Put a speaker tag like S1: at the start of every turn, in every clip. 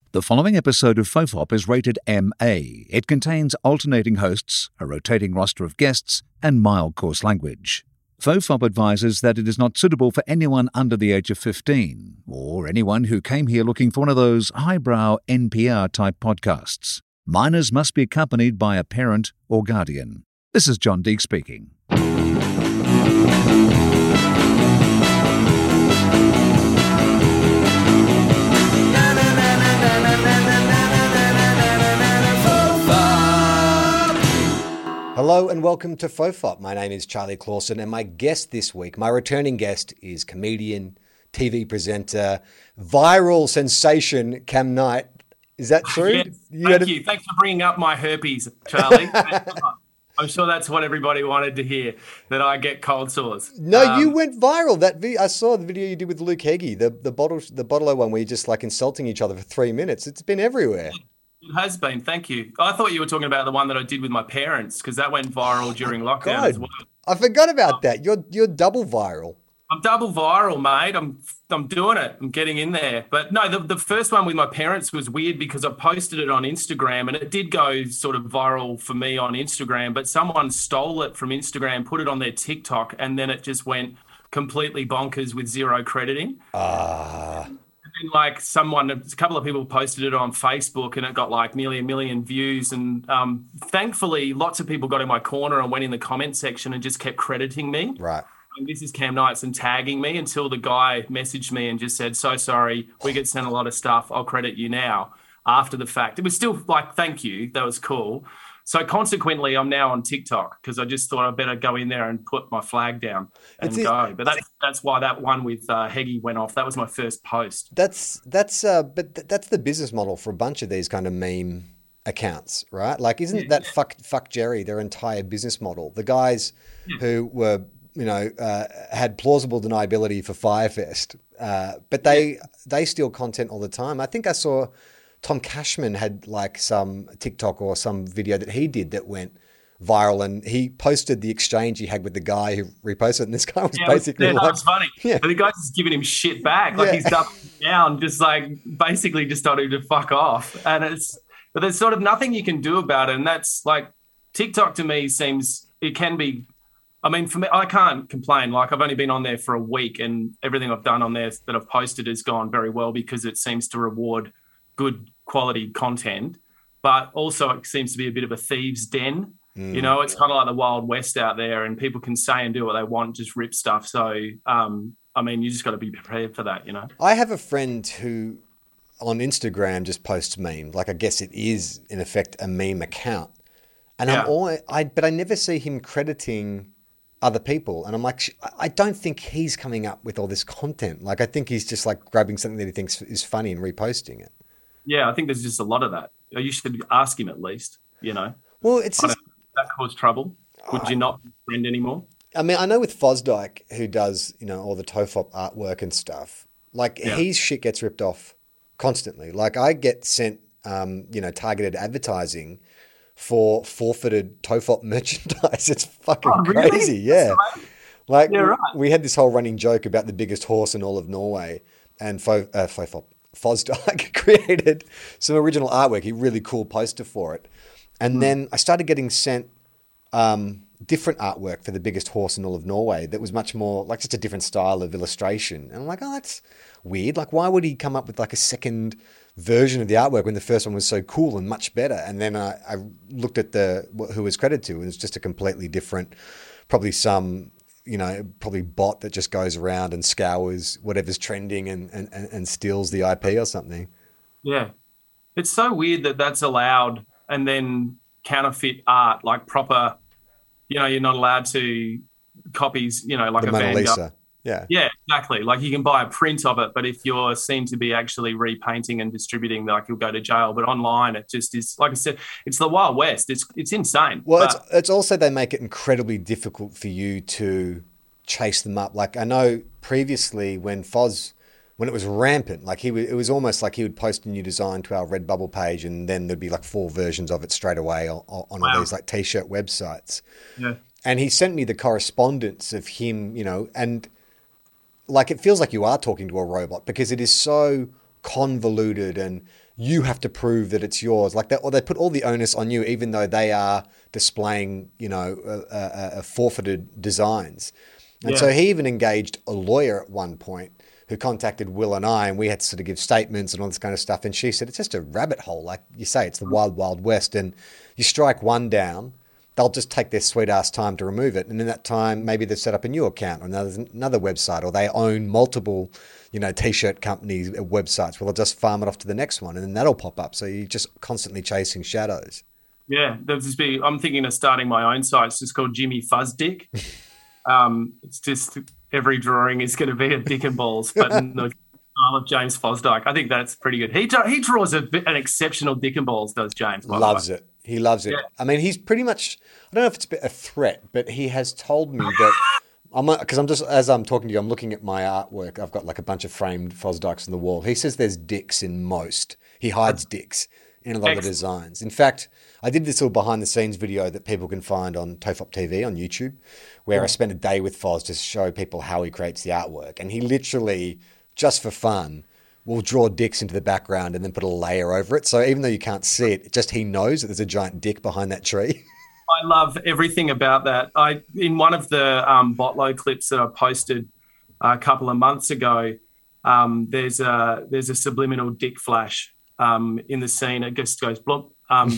S1: The following episode of Fofop is rated MA. It contains alternating hosts, a rotating roster of guests, and mild coarse language. Fofop advises that it is not suitable for anyone under the age of 15, or anyone who came here looking for one of those highbrow NPR-type podcasts. Minors must be accompanied by a parent or guardian. This is John Deek speaking.
S2: Hello and welcome to Fofop. My name is Charlie Clausen and my guest this week, my returning guest, is comedian, TV presenter, viral sensation Cam Knight. Is that true?
S3: Yes, thank you. Thanks for bringing up my herpes, Charlie. I'm sure that's what everybody wanted to hear, that I get cold sores.
S2: No, you went viral. I saw the video you did with Luke Heggie, the bottle one where you're just like insulting each other for 3 minutes. It's been everywhere.
S3: It has been, thank you. I thought you were talking about the one that I did with my parents, because that went viral during lockdown as well.
S2: I forgot about that. You're double viral.
S3: I'm double viral, mate. I'm doing it. I'm getting in there. But no, the first one with my parents was weird because I posted it on Instagram and it did go sort of viral for me on Instagram, but someone stole it from Instagram, put it on their TikTok, and then it just went completely bonkers with zero crediting. And like a couple of people posted it on Facebook and it got like nearly 1 million views. And thankfully, lots of people got in my corner and went in the comment section and just kept crediting me.
S2: Right.
S3: And this is Cam Knights and tagging me until the guy messaged me and just said, "So sorry, we get sent a lot of stuff. I'll credit you now." After the fact, it was still like, "Thank you. That was cool." So consequently, I'm now on TikTok because I just thought I'd better go in there and put my flag down and go. But that's why that one with Heggie went off. That was my first post.
S2: But that's the business model for a bunch of these kind of meme accounts, right? Like, isn't that fuck Jerry their entire business model? The guys who were, had plausible deniability for Firefest, but they steal content all the time. I think I saw Tom Cashman had like some TikTok or some video that he did that went viral, and he posted the exchange he had with the guy who reposted it, and this guy was basically
S3: that was funny. Yeah. But the guy's just giving him shit back. Like he's doubling down, just like basically just told him to fuck off. But there's sort of nothing you can do about it. And that's like TikTok to me it can be, I mean, for me, I can't complain. Like I've only been on there for a week and everything I've done on there that I've posted has gone very well because it seems to reward good quality content, but also it seems to be a bit of a thieves' den. It's kind of like the Wild West out there and people can say and do what they want, just rip stuff. So, I mean, you just got to be prepared for that,
S2: I have a friend who on Instagram just posts memes. Like I guess it is in effect a meme account. And but I never see him crediting other people. And I'm like, I don't think he's coming up with all this content. Like I think he's just like grabbing something that he thinks is funny and reposting it.
S3: Yeah, I think there's just a lot of that. You should ask him at least,
S2: Well, it's just...
S3: that caused trouble. Would you not be a friend anymore?
S2: I mean, I know with Fosdyke, who does, all the Tofop artwork and stuff, like his shit gets ripped off constantly. Like I get sent, targeted advertising for forfeited Tofop merchandise. It's fucking crazy. Yeah. Like we had this whole running joke about the biggest horse in all of Norway, and Fosdyke created some original artwork, a really cool poster for it. And then I started getting sent different artwork for the biggest horse in all of Norway that was much more like just a different style of illustration. And I'm like, oh, that's weird. Like, why would he come up with like a second version of the artwork when the first one was so cool and much better? And then I looked at who was credited to, and it's just a completely different, probably some... probably bot that just goes around and scours whatever's trending and steals the IP or something.
S3: Yeah. It's so weird that that's allowed, and then counterfeit art, like proper, you're not allowed to copies, like
S2: the
S3: a
S2: Mona
S3: Van
S2: Lisa.
S3: Gogh.
S2: Yeah.
S3: Yeah, exactly. Like you can buy a print of it, but if you're seen to be actually repainting and distributing, like you'll go to jail. But online, it just is, like I said, it's the Wild West. It's insane.
S2: Well, it's also, they make it incredibly difficult for you to chase them up. Like I know previously when it was rampant, like it was almost like he would post a new design to our Redbubble page and then there'd be like 4 versions of it straight away on all these like t-shirt websites.
S3: Yeah.
S2: And he sent me the correspondence of him, and like it feels like you are talking to a robot because it is so convoluted and you have to prove that it's yours, like that, or they put all the onus on you, even though they are displaying, forfeited designs. And so he even engaged a lawyer at one point who contacted Will and I, and we had to sort of give statements and all this kind of stuff. And she said, it's just a rabbit hole. Like you say, it's the wild, wild west. And you strike one down, they'll just take their sweet ass time to remove it. And in that time, maybe they've set up a new account or another website, or they own multiple, t-shirt companies, websites. Well, they'll just farm it off to the next one, and then that'll pop up. So you're just constantly chasing shadows.
S3: Yeah, I'm thinking of starting my own site. It's just called Jimmy Fuzzdick. It's just every drawing is going to be a dick and balls, but in the style of James Fosdyke. I think that's pretty good. He draws an exceptional dick and balls, does James?
S2: Loves it. He loves it. Yeah. I mean, he's pretty much, I don't know if it's a threat, but he has told me that, because as I'm talking to you, I'm looking at my artwork. I've got like a bunch of framed Fosdykes on the wall. He says there's dicks in most. He hides dicks in a lot of the designs. In fact, I did this little behind the scenes video that people can find on Tofop TV on YouTube, where I spent a day with Foz to show people how he creates the artwork. And he literally, just for fun, will draw dicks into the background and then put a layer over it. So even though you can't see it, just he knows that there's a giant dick behind that tree.
S3: I love everything about that. In one of the Botlow clips that I posted a couple of months ago, there's a subliminal dick flash in the scene. It just goes blop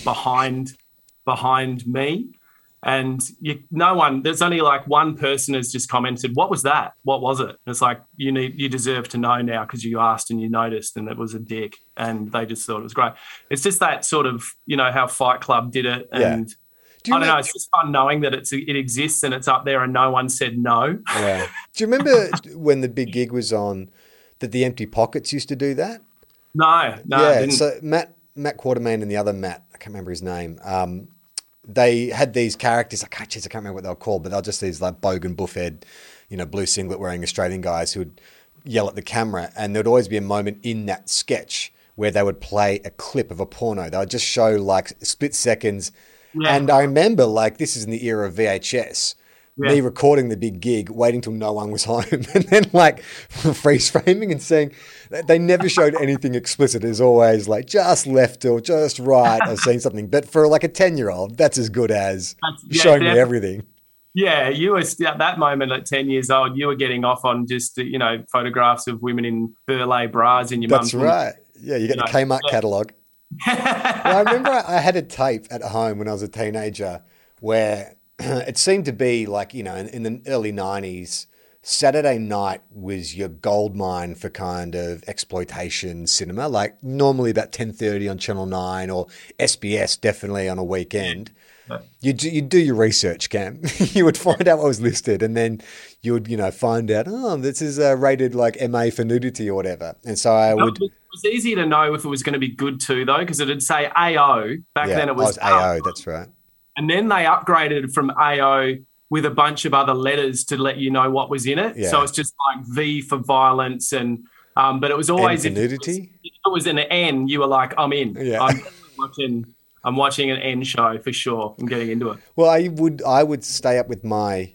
S3: behind me, and there's only like one person has just commented, "What was that? What was it?" And it's like, you deserve to know now because you asked and you noticed, and it was a dick, and they just thought it was great. It's just that sort of how Fight Club did it, and I don't know. It's just fun knowing that it exists and it's up there, and no one said no.
S2: Yeah. Do you remember when the big gig was on that the Empty Pockets used to do that?
S3: No.
S2: Yeah. So Matt Quartermain and the other Matt, I can't remember his name. They had these characters. I can't remember what they were called, but they're just these like bogan buffhead, blue singlet wearing Australian guys who would yell at the camera, and there'd always be a moment in that sketch where they would play a clip of a porno. They would just show like split seconds. Yeah. And I remember, like, this is in the era of VHS, me recording the big gig, waiting till no one was home, and then like freeze framing and saying they never showed anything explicit. It's always like just left or just right or saying something. But for like a 10-year-old, that's as good as showing me everything.
S3: Yeah, you were at that moment at 10 years old, you were getting off on just, photographs of women in burlait bras in your mum's.
S2: That's right. Yeah, you get the Kmart catalogue. Well, I remember I had a tape at home when I was a teenager where it seemed to be like, in the early 90s, Saturday night was your gold mine for kind of exploitation cinema, like normally about 10:30 on Channel 9 or SBS definitely on a weekend. You'd do your research, Cam. You would find out what was listed, and then you would, find out, this is rated like MA for nudity or whatever. And so I would...
S3: It was easy to know if it was going to be good too, though, because it'd say AO. Back then it was
S2: AO, that's right.
S3: And then they upgraded from AO with a bunch of other letters to let you know what was in it. Yeah. So it's just like V for violence, and but it was always...
S2: N for nudity?
S3: If it was an N, you were like, I'm in. Yeah. I'm watching an N show for sure. I'm getting into it.
S2: Well, I would stay up with my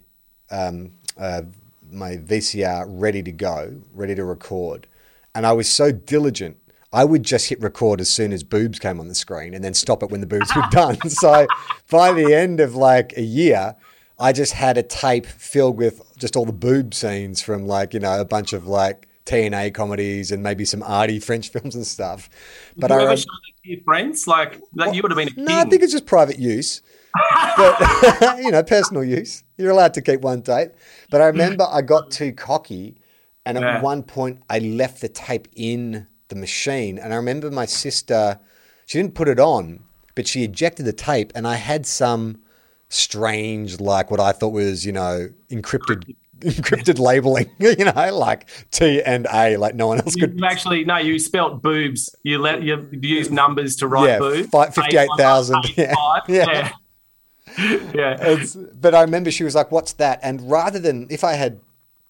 S2: my VCR ready to go, ready to record. And I was so diligent, I would just hit record as soon as boobs came on the screen and then stop it when the boobs were done. So by the end of like a year, I just had a tape filled with just all the boob scenes from like, a bunch of like TNA comedies and maybe some arty French films and stuff. But
S3: Did you ever show that to your friends? Like, you would have been a king.
S2: No, I think it's just private use. But, personal use. You're allowed to keep one tape. But I remember I got too cocky, and at one point I left the tape in the machine. And I remember my sister, she didn't put it on, but she ejected the tape, and I had some strange, like what I thought was, encrypted labeling, like T and A, like no one else could.
S3: You spelt boobs. You used numbers to write boobs.
S2: 58,000. Yeah. But I remember she was like, "What's that?" And rather than, if I had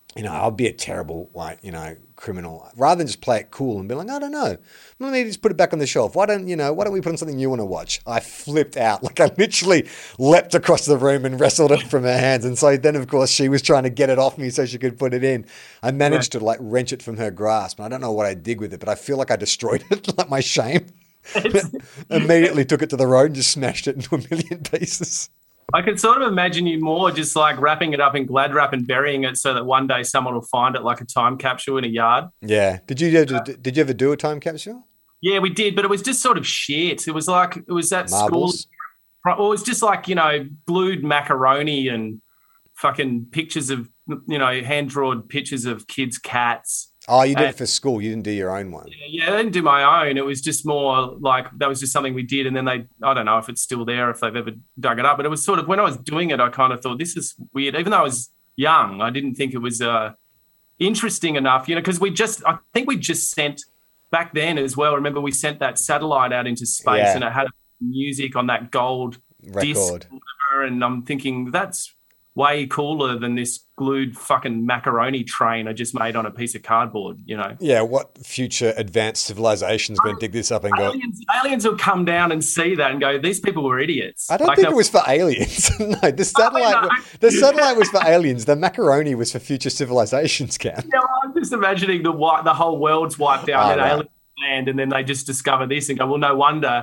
S2: I'll be a terrible, like, criminal. Rather than just play it cool and be like, I don't know, let me just put it back on the shelf. Why don't we put on something you want to watch? I flipped out. Like, I literally leapt across the room and wrestled it from her hands. And so then, of course, she was trying to get it off me so she could put it in. I managed to, like, wrench it from her grasp. And I don't know what I did with it, but I feel like I destroyed it, like my shame. Immediately took it to the road and just smashed it into a million pieces.
S3: I can sort of imagine you more just like wrapping it up in Glad wrap and burying it so that one day someone will find it like a time capsule in a yard.
S2: Yeah. Did you ever do a time capsule?
S3: Yeah, we did, but it was just sort of shit. It was that
S2: Marbles?
S3: school. Well, it was just like, glued macaroni and fucking pictures of, hand-drawn pictures of kids' cats.
S2: Oh, you did it for school. You didn't do your own one.
S3: Yeah, I didn't do my own. It was just more like that was just something we did. And then I don't know if it's still there, if they've ever dug it up. But it was sort of, when I was doing it, I kind of thought, this is weird. Even though I was young, I didn't think it was interesting enough, because I think we just sent, back then as well, remember we sent that satellite out into space and it had music on that gold
S2: record.
S3: Disc or whatever, and I'm thinking, that's way cooler than this glued fucking macaroni train I just made on a piece of cardboard,
S2: Yeah, what future advanced civilization's going to dig this up and go...
S3: Aliens will come down and see that and go, these people were idiots.
S2: I don't think it was for aliens. No, the satellite was for aliens. The macaroni was for future civilizations, Cam.
S3: Yeah, I'm just imagining the whole world's wiped out in alien land, and then they just discover this and go, well, no wonder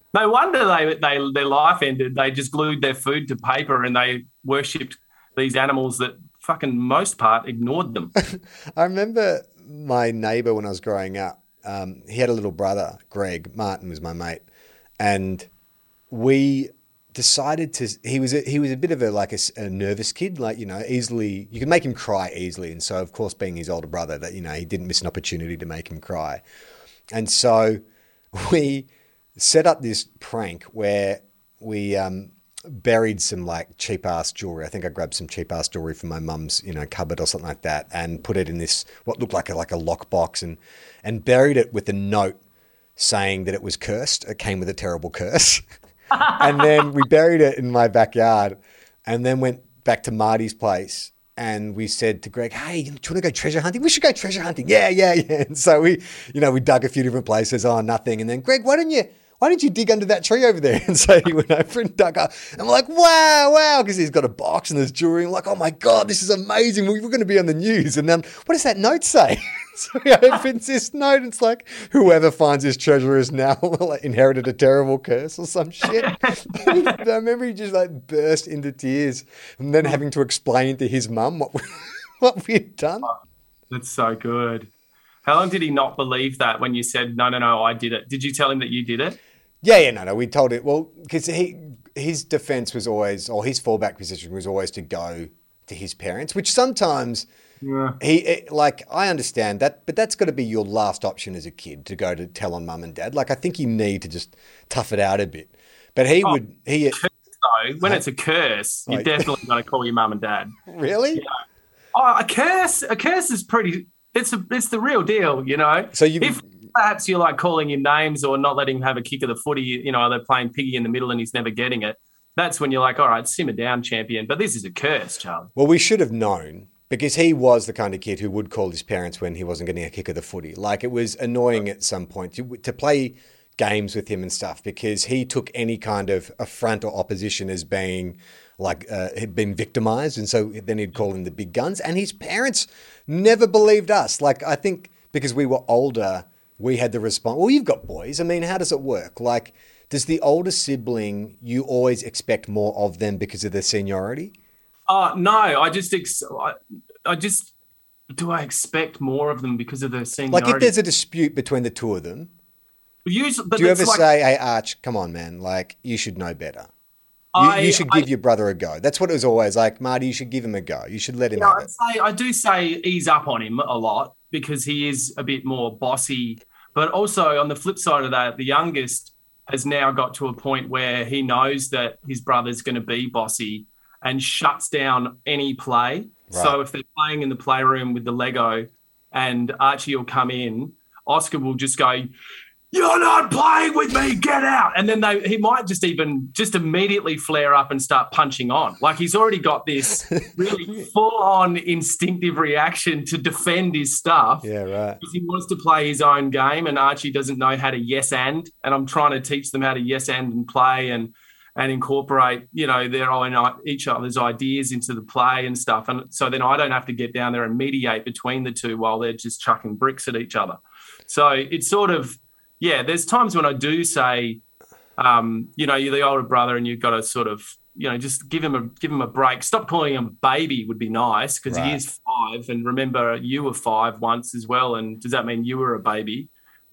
S3: their life ended. They just glued their food to paper and they worshipped these animals that fucking most part ignored them.
S2: I remember my neighbour when I was growing up. He had a little brother, Greg. Martin was my mate, and we decided to. He was a bit of a nervous kid, easily you could make him cry easily, and so of course, being his older brother, that he didn't miss an opportunity to make him cry, and so we set up this prank where we buried some cheap ass jewelry. I think I grabbed some cheap ass jewelry from my mum's cupboard or something like that, and put it in this what looked like a lockbox, and buried it with a note saying that it was cursed. It came with a terrible curse, and then we buried it in my backyard, and then went back to Marty's place. And we said to Greg, hey, do you want to go treasure hunting? We should go treasure hunting. Yeah. And so we dug a few different places. Oh, nothing. And then, Greg, why don't you dig under that tree over there? And so he went over and dug up. And we're like, wow, because he's got a box and there's jewelry. And we're like, oh my God, this is amazing. We're going to be on the news. And then, what does that note say? So he opens this note. It's like, whoever finds this treasure is now inherited a terrible curse or some shit. I remember he just burst into tears and then having to explain to his mum what we had done.
S3: Oh, that's so good. How long did he not believe that when you said, no, I did it? Did you tell him that you did it?
S2: Yeah, no, we told it. Well, because his defense was always, or his fallback position was always to go to his parents, which sometimes I understand that, but that's got to be your last option as a kid, to go to tell on mum and dad. I think you need to just tough it out a bit. But when
S3: it's a curse, you definitely got to call your mum and dad.
S2: Really?
S3: A curse is pretty. It's the real deal,
S2: So
S3: if perhaps you're calling him names or not letting him have a kick of the footy, they're playing piggy in the middle and he's never getting it. That's when you're like, all right, simmer down, champion. But this is a curse, Charlie.
S2: Well, we should have known, because he was the kind of kid who would call his parents when he wasn't getting a kick of the footy. It was annoying at some point to play games with him and stuff, because he took any kind of affront or opposition as being had been victimized. And so then he'd call in the big guns, and his parents never believed us. I think because we were older, we had the response, well, you've got boys. I mean, how does it work? Does the older sibling, you always expect more of them because of their seniority?
S3: No, I expect more of them because of their seniority?
S2: If there's a dispute between the two of them,
S3: usually,
S2: do you ever say, hey, Arch, come on, man, you should know better. You should give your brother a go. That's what it was always like, Marty, you should give him a go. You should let him have it.
S3: I do say ease up on him a lot, because he is a bit more bossy. But also on the flip side of that, the youngest has now got to a point where he knows that his brother's going to be bossy and shuts down any play. Right. So if they're playing in the playroom with the Lego and Archie will come in, Oscar will just go, you're not playing with me, get out. And then he might just immediately flare up and start punching on. Like he's already got this really full-on instinctive reaction to defend his stuff.
S2: Yeah, right.
S3: Because he wants to play his own game, and Archie doesn't know how to yes and I'm trying to teach them how to yes and play and incorporate, their own each other's ideas into the play and stuff. And so then I don't have to get down there and mediate between the two while they're just chucking bricks at each other. So it's sort of, yeah, there's times when I do say, you're the older brother and you've got to sort of, just give him a break. Stop calling him a baby would be nice because he is 5. And remember, you were 5 once as well. And does that mean you were a baby?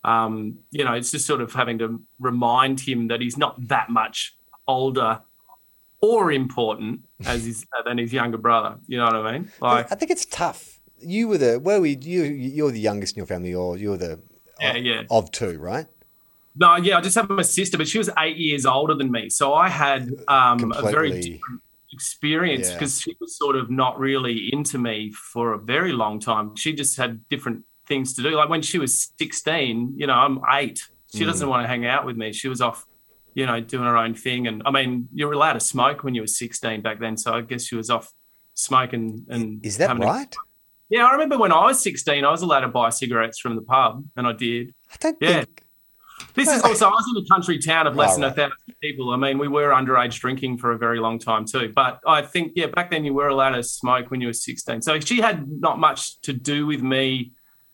S3: It's just sort of having to remind him that he's not that much older or important than his younger brother. You know what I mean?
S2: Like, I think it's tough. You were you're the youngest in your family, or you're the of 2, right?
S3: No, I just have my sister, but she was 8 years older than me. So I had a very different experience because she was sort of not really into me for a very long time. She just had different things to do. Like when she was 16, I'm 8. She doesn't want to hang out with me. She was off, doing her own thing. And I mean, you were allowed to smoke when you were 16 back then. So I guess she was off smoking. And
S2: is that right?
S3: Yeah, I remember when I was 16, I was allowed to buy cigarettes from the pub, and I did.
S2: I don't think...
S3: This is also, I was in a country town of less than 1,000 people. I mean, we were underage drinking for a very long time too. But I think, back then you were allowed to smoke when you were 16. So she had not much to do with me.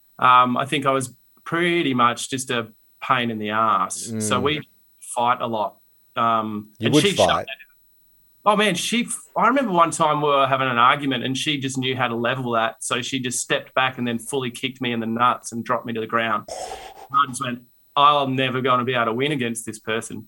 S3: I think I was pretty much just a pain in the ass. So we fight a lot.
S2: You would fight?
S3: Oh, man, I remember one time we were having an argument and she just knew how to level that. So she just stepped back and then fully kicked me in the nuts and dropped me to the ground. And I just went, I'm never going to be able to win against this person.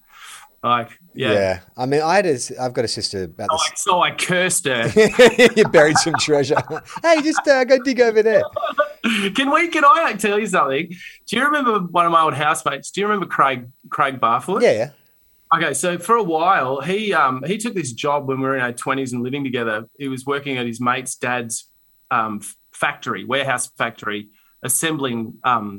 S3: Yeah. I
S2: mean, I've got a sister about this.
S3: So I cursed her.
S2: You buried some treasure. Hey, just go dig over there.
S3: Can I tell you something? Do you remember one of my old housemates? Do you remember Craig Barfoot?
S2: Yeah.
S3: Okay, so for a while, he took this job when we were in our 20s and living together. He was working at his mate's dad's warehouse factory, assembling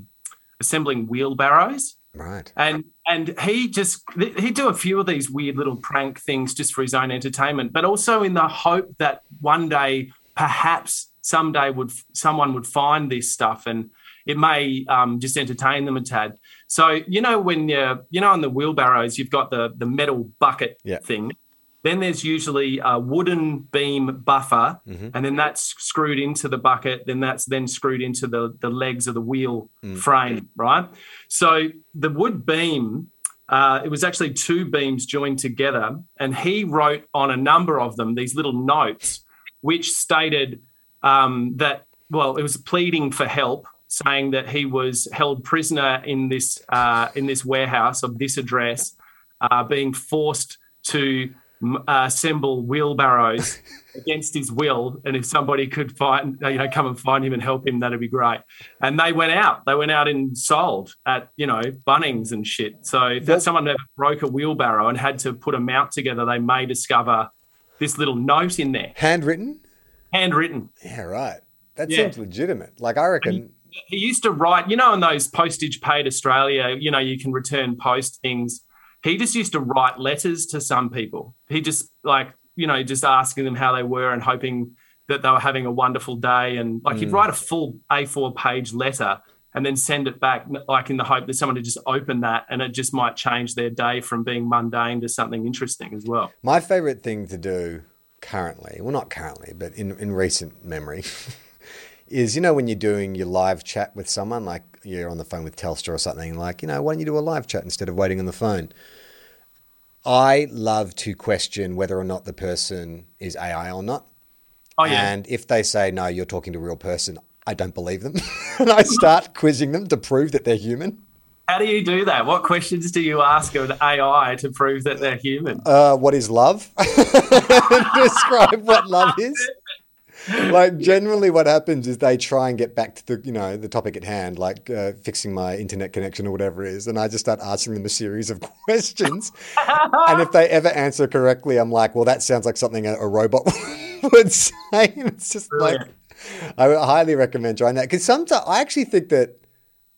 S3: wheelbarrows.
S2: Right.
S3: And he'd do a few of these weird little prank things just for his own entertainment, but also in the hope that one day, perhaps someday, someone would find this stuff and it may just entertain them a tad. So, when on the wheelbarrows, you've got the metal bucket thing. Then there's usually a wooden beam buffer, and then that's screwed into the bucket. Then that's screwed into the legs of the wheel frame, right? So the wood beam, it was actually 2 beams joined together, and he wrote on a number of them these little notes, which stated that, it was pleading for help, saying that he was held prisoner in this warehouse of this address, being forced to assemble wheelbarrows against his will, and if somebody could come and find him and help him, that'd be great. And they went out and sold at Bunnings and shit. So if someone ever broke a wheelbarrow and had to put a mount together, they may discover this little note in there.
S2: Handwritten. Yeah, right. That seems legitimate. Like, I reckon
S3: he used to write, in those postage paid Australia, you can return post things. He just used to write letters to some people. He just just asking them how they were and hoping that they were having a wonderful day. And he'd write a full A4 page letter and then send it back, in the hope that someone would just open that and it just might change their day from being mundane to something interesting as well.
S2: My favorite thing to do currently, well, not currently, but in recent memory, is, when you're doing your live chat with someone, like you're on the phone with Telstra or something, why don't you do a live chat instead of waiting on the phone? I love to question whether or not the person is AI or not.
S3: Oh, yeah.
S2: And if they say, no, you're talking to a real person, I don't believe them. And I start quizzing them to prove that they're human.
S3: How do you do that? What questions do you ask of the AI to prove that they're human?
S2: What is love? Describe what love is. Generally what happens is they try and get back to the topic at hand, fixing my internet connection or whatever it is. And I just start asking them a series of questions. And if they ever answer correctly, I'm like, well, that sounds like something a robot would say. And it's just brilliant. I highly recommend trying that. Because sometimes I actually think that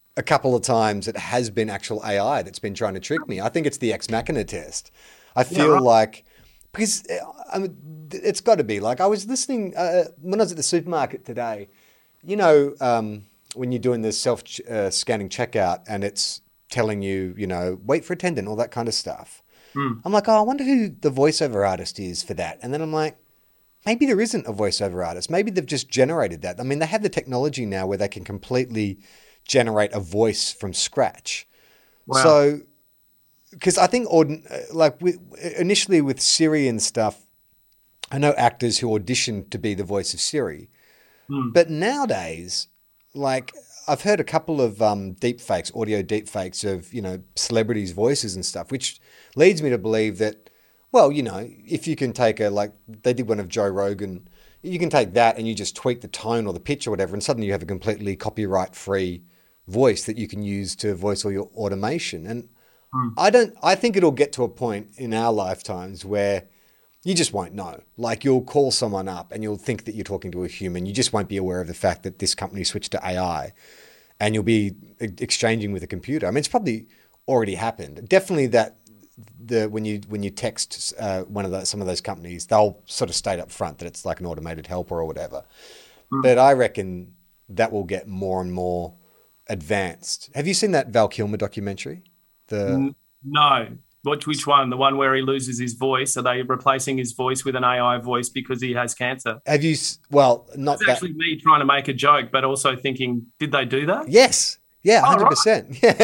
S2: a couple of times it has been actual AI that's been trying to trick me. I think it's the Ex Machina test. I feel like, because it's got to be like, I was listening when I was at the supermarket today, you know, when you're doing the self-scanning checkout and it's telling you, you know, wait for attendant, all that kind of stuff. I'm like, oh, I wonder who the voiceover artist is for that. And then I'm like, maybe there isn't a voiceover artist. Maybe they've just generated that. I mean, they have the technology now where they can completely generate a voice from scratch. Wow. So, because I think initially with Siri and stuff, I know actors who audition to be the voice of Siri. But nowadays, like I've heard a couple of deep fakes, audio deep fakes of, you know, celebrities' voices and stuff, which leads me to believe that, well, you know, if you can take like they did one of Joe Rogan, you can take that and you just tweak the tone or the pitch or whatever, and suddenly you have a completely copyright-free voice that you can use to voice all your automation. And I think it'll get to a point in our lifetimes where you just won't know. Like you'll call someone up and you'll think that you're talking to a human. You just won't be aware of the fact that this company switched to AI and you'll be exchanging with a computer. I mean, it's probably already happened. Definitely that when you text some of those companies, they'll sort of state up front that it's like an automated helper or whatever. But I reckon that will get more and more advanced. Have you seen that Val Kilmer documentary?
S3: No. Which one? The one where he loses his voice? Are they replacing his voice with an AI voice because he has cancer?
S2: Have you? Well, not
S3: it's
S2: that.
S3: Actually me trying to make a joke, but also thinking, did they do that?
S2: Yes. Yeah, 100%. Right.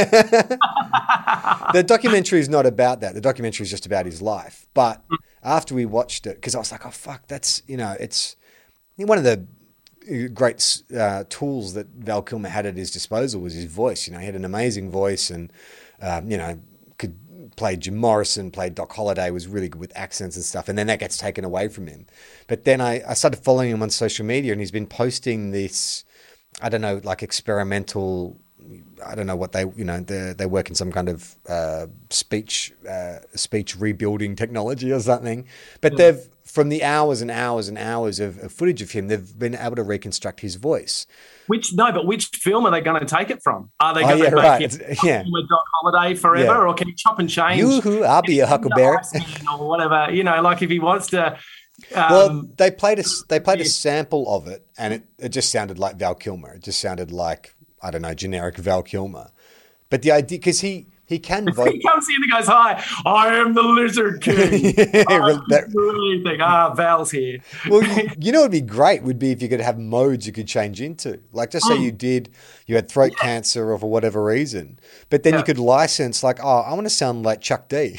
S2: Yeah. The documentary is not about that. The documentary is just about his life. But after we watched it, because I was like, oh, fuck, that's, you know, it's one of the great tools that Val Kilmer had at his disposal was his voice. You know, he had an amazing voice and, you know, could play Jim Morrison, played Doc Holliday, was really good with accents and stuff. And then that gets taken away from him. But then I started following him on social media and he's been posting this, I don't know, like experimental, I don't know what they work in some kind of speech rebuilding technology or something. But they've, from the hours and hours and hours of footage of him, they've been able to reconstruct his voice. Which
S3: film are they going to take it from? Are they going to make it with Doc Holliday forever, or can he chop and change?
S2: Yoo-hoo, I'll be a huckleberry,
S3: or whatever. You know, like if he wants to.
S2: Well, they played a sample of it, and it just sounded like Val Kilmer. It just sounded like, I don't know, generic Val Kilmer. But the idea, because he can vote.
S3: He comes in and goes, "Hi, I am the Lizard King." Really think, Val's here.
S2: Well, you know, it'd be great would be if you could have modes you could change into. Like, just say you had throat cancer or for whatever reason, but then you could license, like, oh, I want to sound like Chuck D.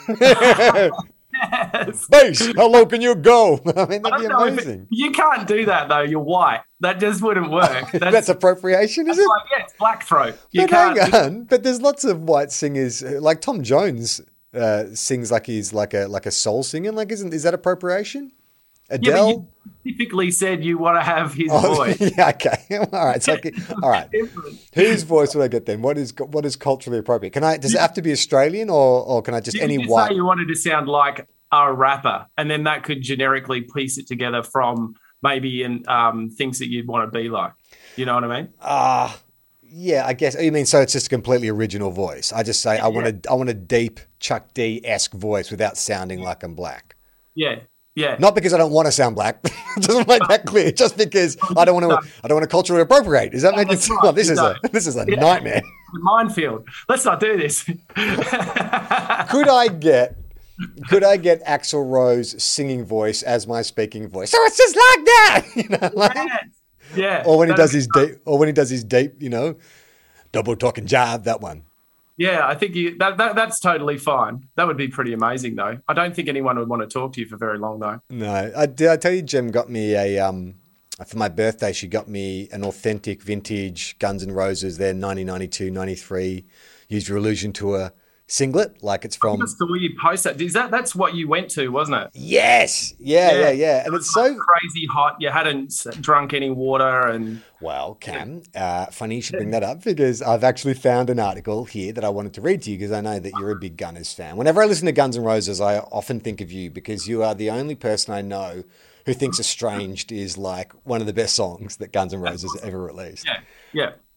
S2: Yes. Bass, how low can you go? I mean, that'd be amazing.
S3: You can't do that though. You're white. That just wouldn't work.
S2: That's appropriation, is it?
S3: Like, yeah, it's black throat.
S2: But there's lots of white singers, like Tom Jones sings like he's like a soul singer. Like, is that appropriation? Adele?
S3: Yeah, but you specifically said you want to have his voice.
S2: Yeah, okay. All right. So, all right. Whose voice would I get then? What is culturally appropriate? Does it have to be Australian or can I just any white?
S3: Say you wanted to sound like a rapper, and then that could generically piece it together from maybe things that you'd want to be like. You know what I mean?
S2: Yeah, I guess. You mean so it's just a completely original voice. I just say I want a deep Chuck D-esque voice without sounding like I'm black.
S3: Yeah. Yeah.
S2: Not because I don't want to sound black. Just make that clear. Just because I don't want to culturally appropriate. Does that make it sound? This is a nightmare.
S3: Minefield. Let's not do this.
S2: Could I get Axl Rose singing voice as my speaking voice? So it's just like that, you know. Like,
S3: yeah.
S2: Or when he does his deep, you know, double talking jive. That one.
S3: Yeah, I think that's totally fine. That would be pretty amazing, though. I don't think anyone would want to talk to you for very long, though.
S2: No. I tell you, Jem got me for my birthday, she got me an authentic vintage Guns N' Roses, their 1992, 93 Use Your Illusion tour singlet. Like it's from...
S3: That's the way you post that. That's what you went to, wasn't it?
S2: Yes. Yeah. And it's so...
S3: crazy hot. You hadn't drunk any water and...
S2: Well, Cam, funny you should bring that up because I've actually found an article here that I wanted to read to you because I know that you're a big Gunners fan. Whenever I listen to Guns N' Roses, I often think of you because you are the only person I know who thinks Estranged is like one of the best songs that Guns N' Roses ever released.
S3: Yeah.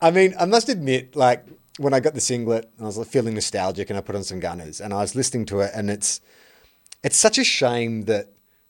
S2: I mean, I must admit, like, when I got the singlet, I was feeling nostalgic and I put on some Gunners and I was listening to it, and it's such a shame that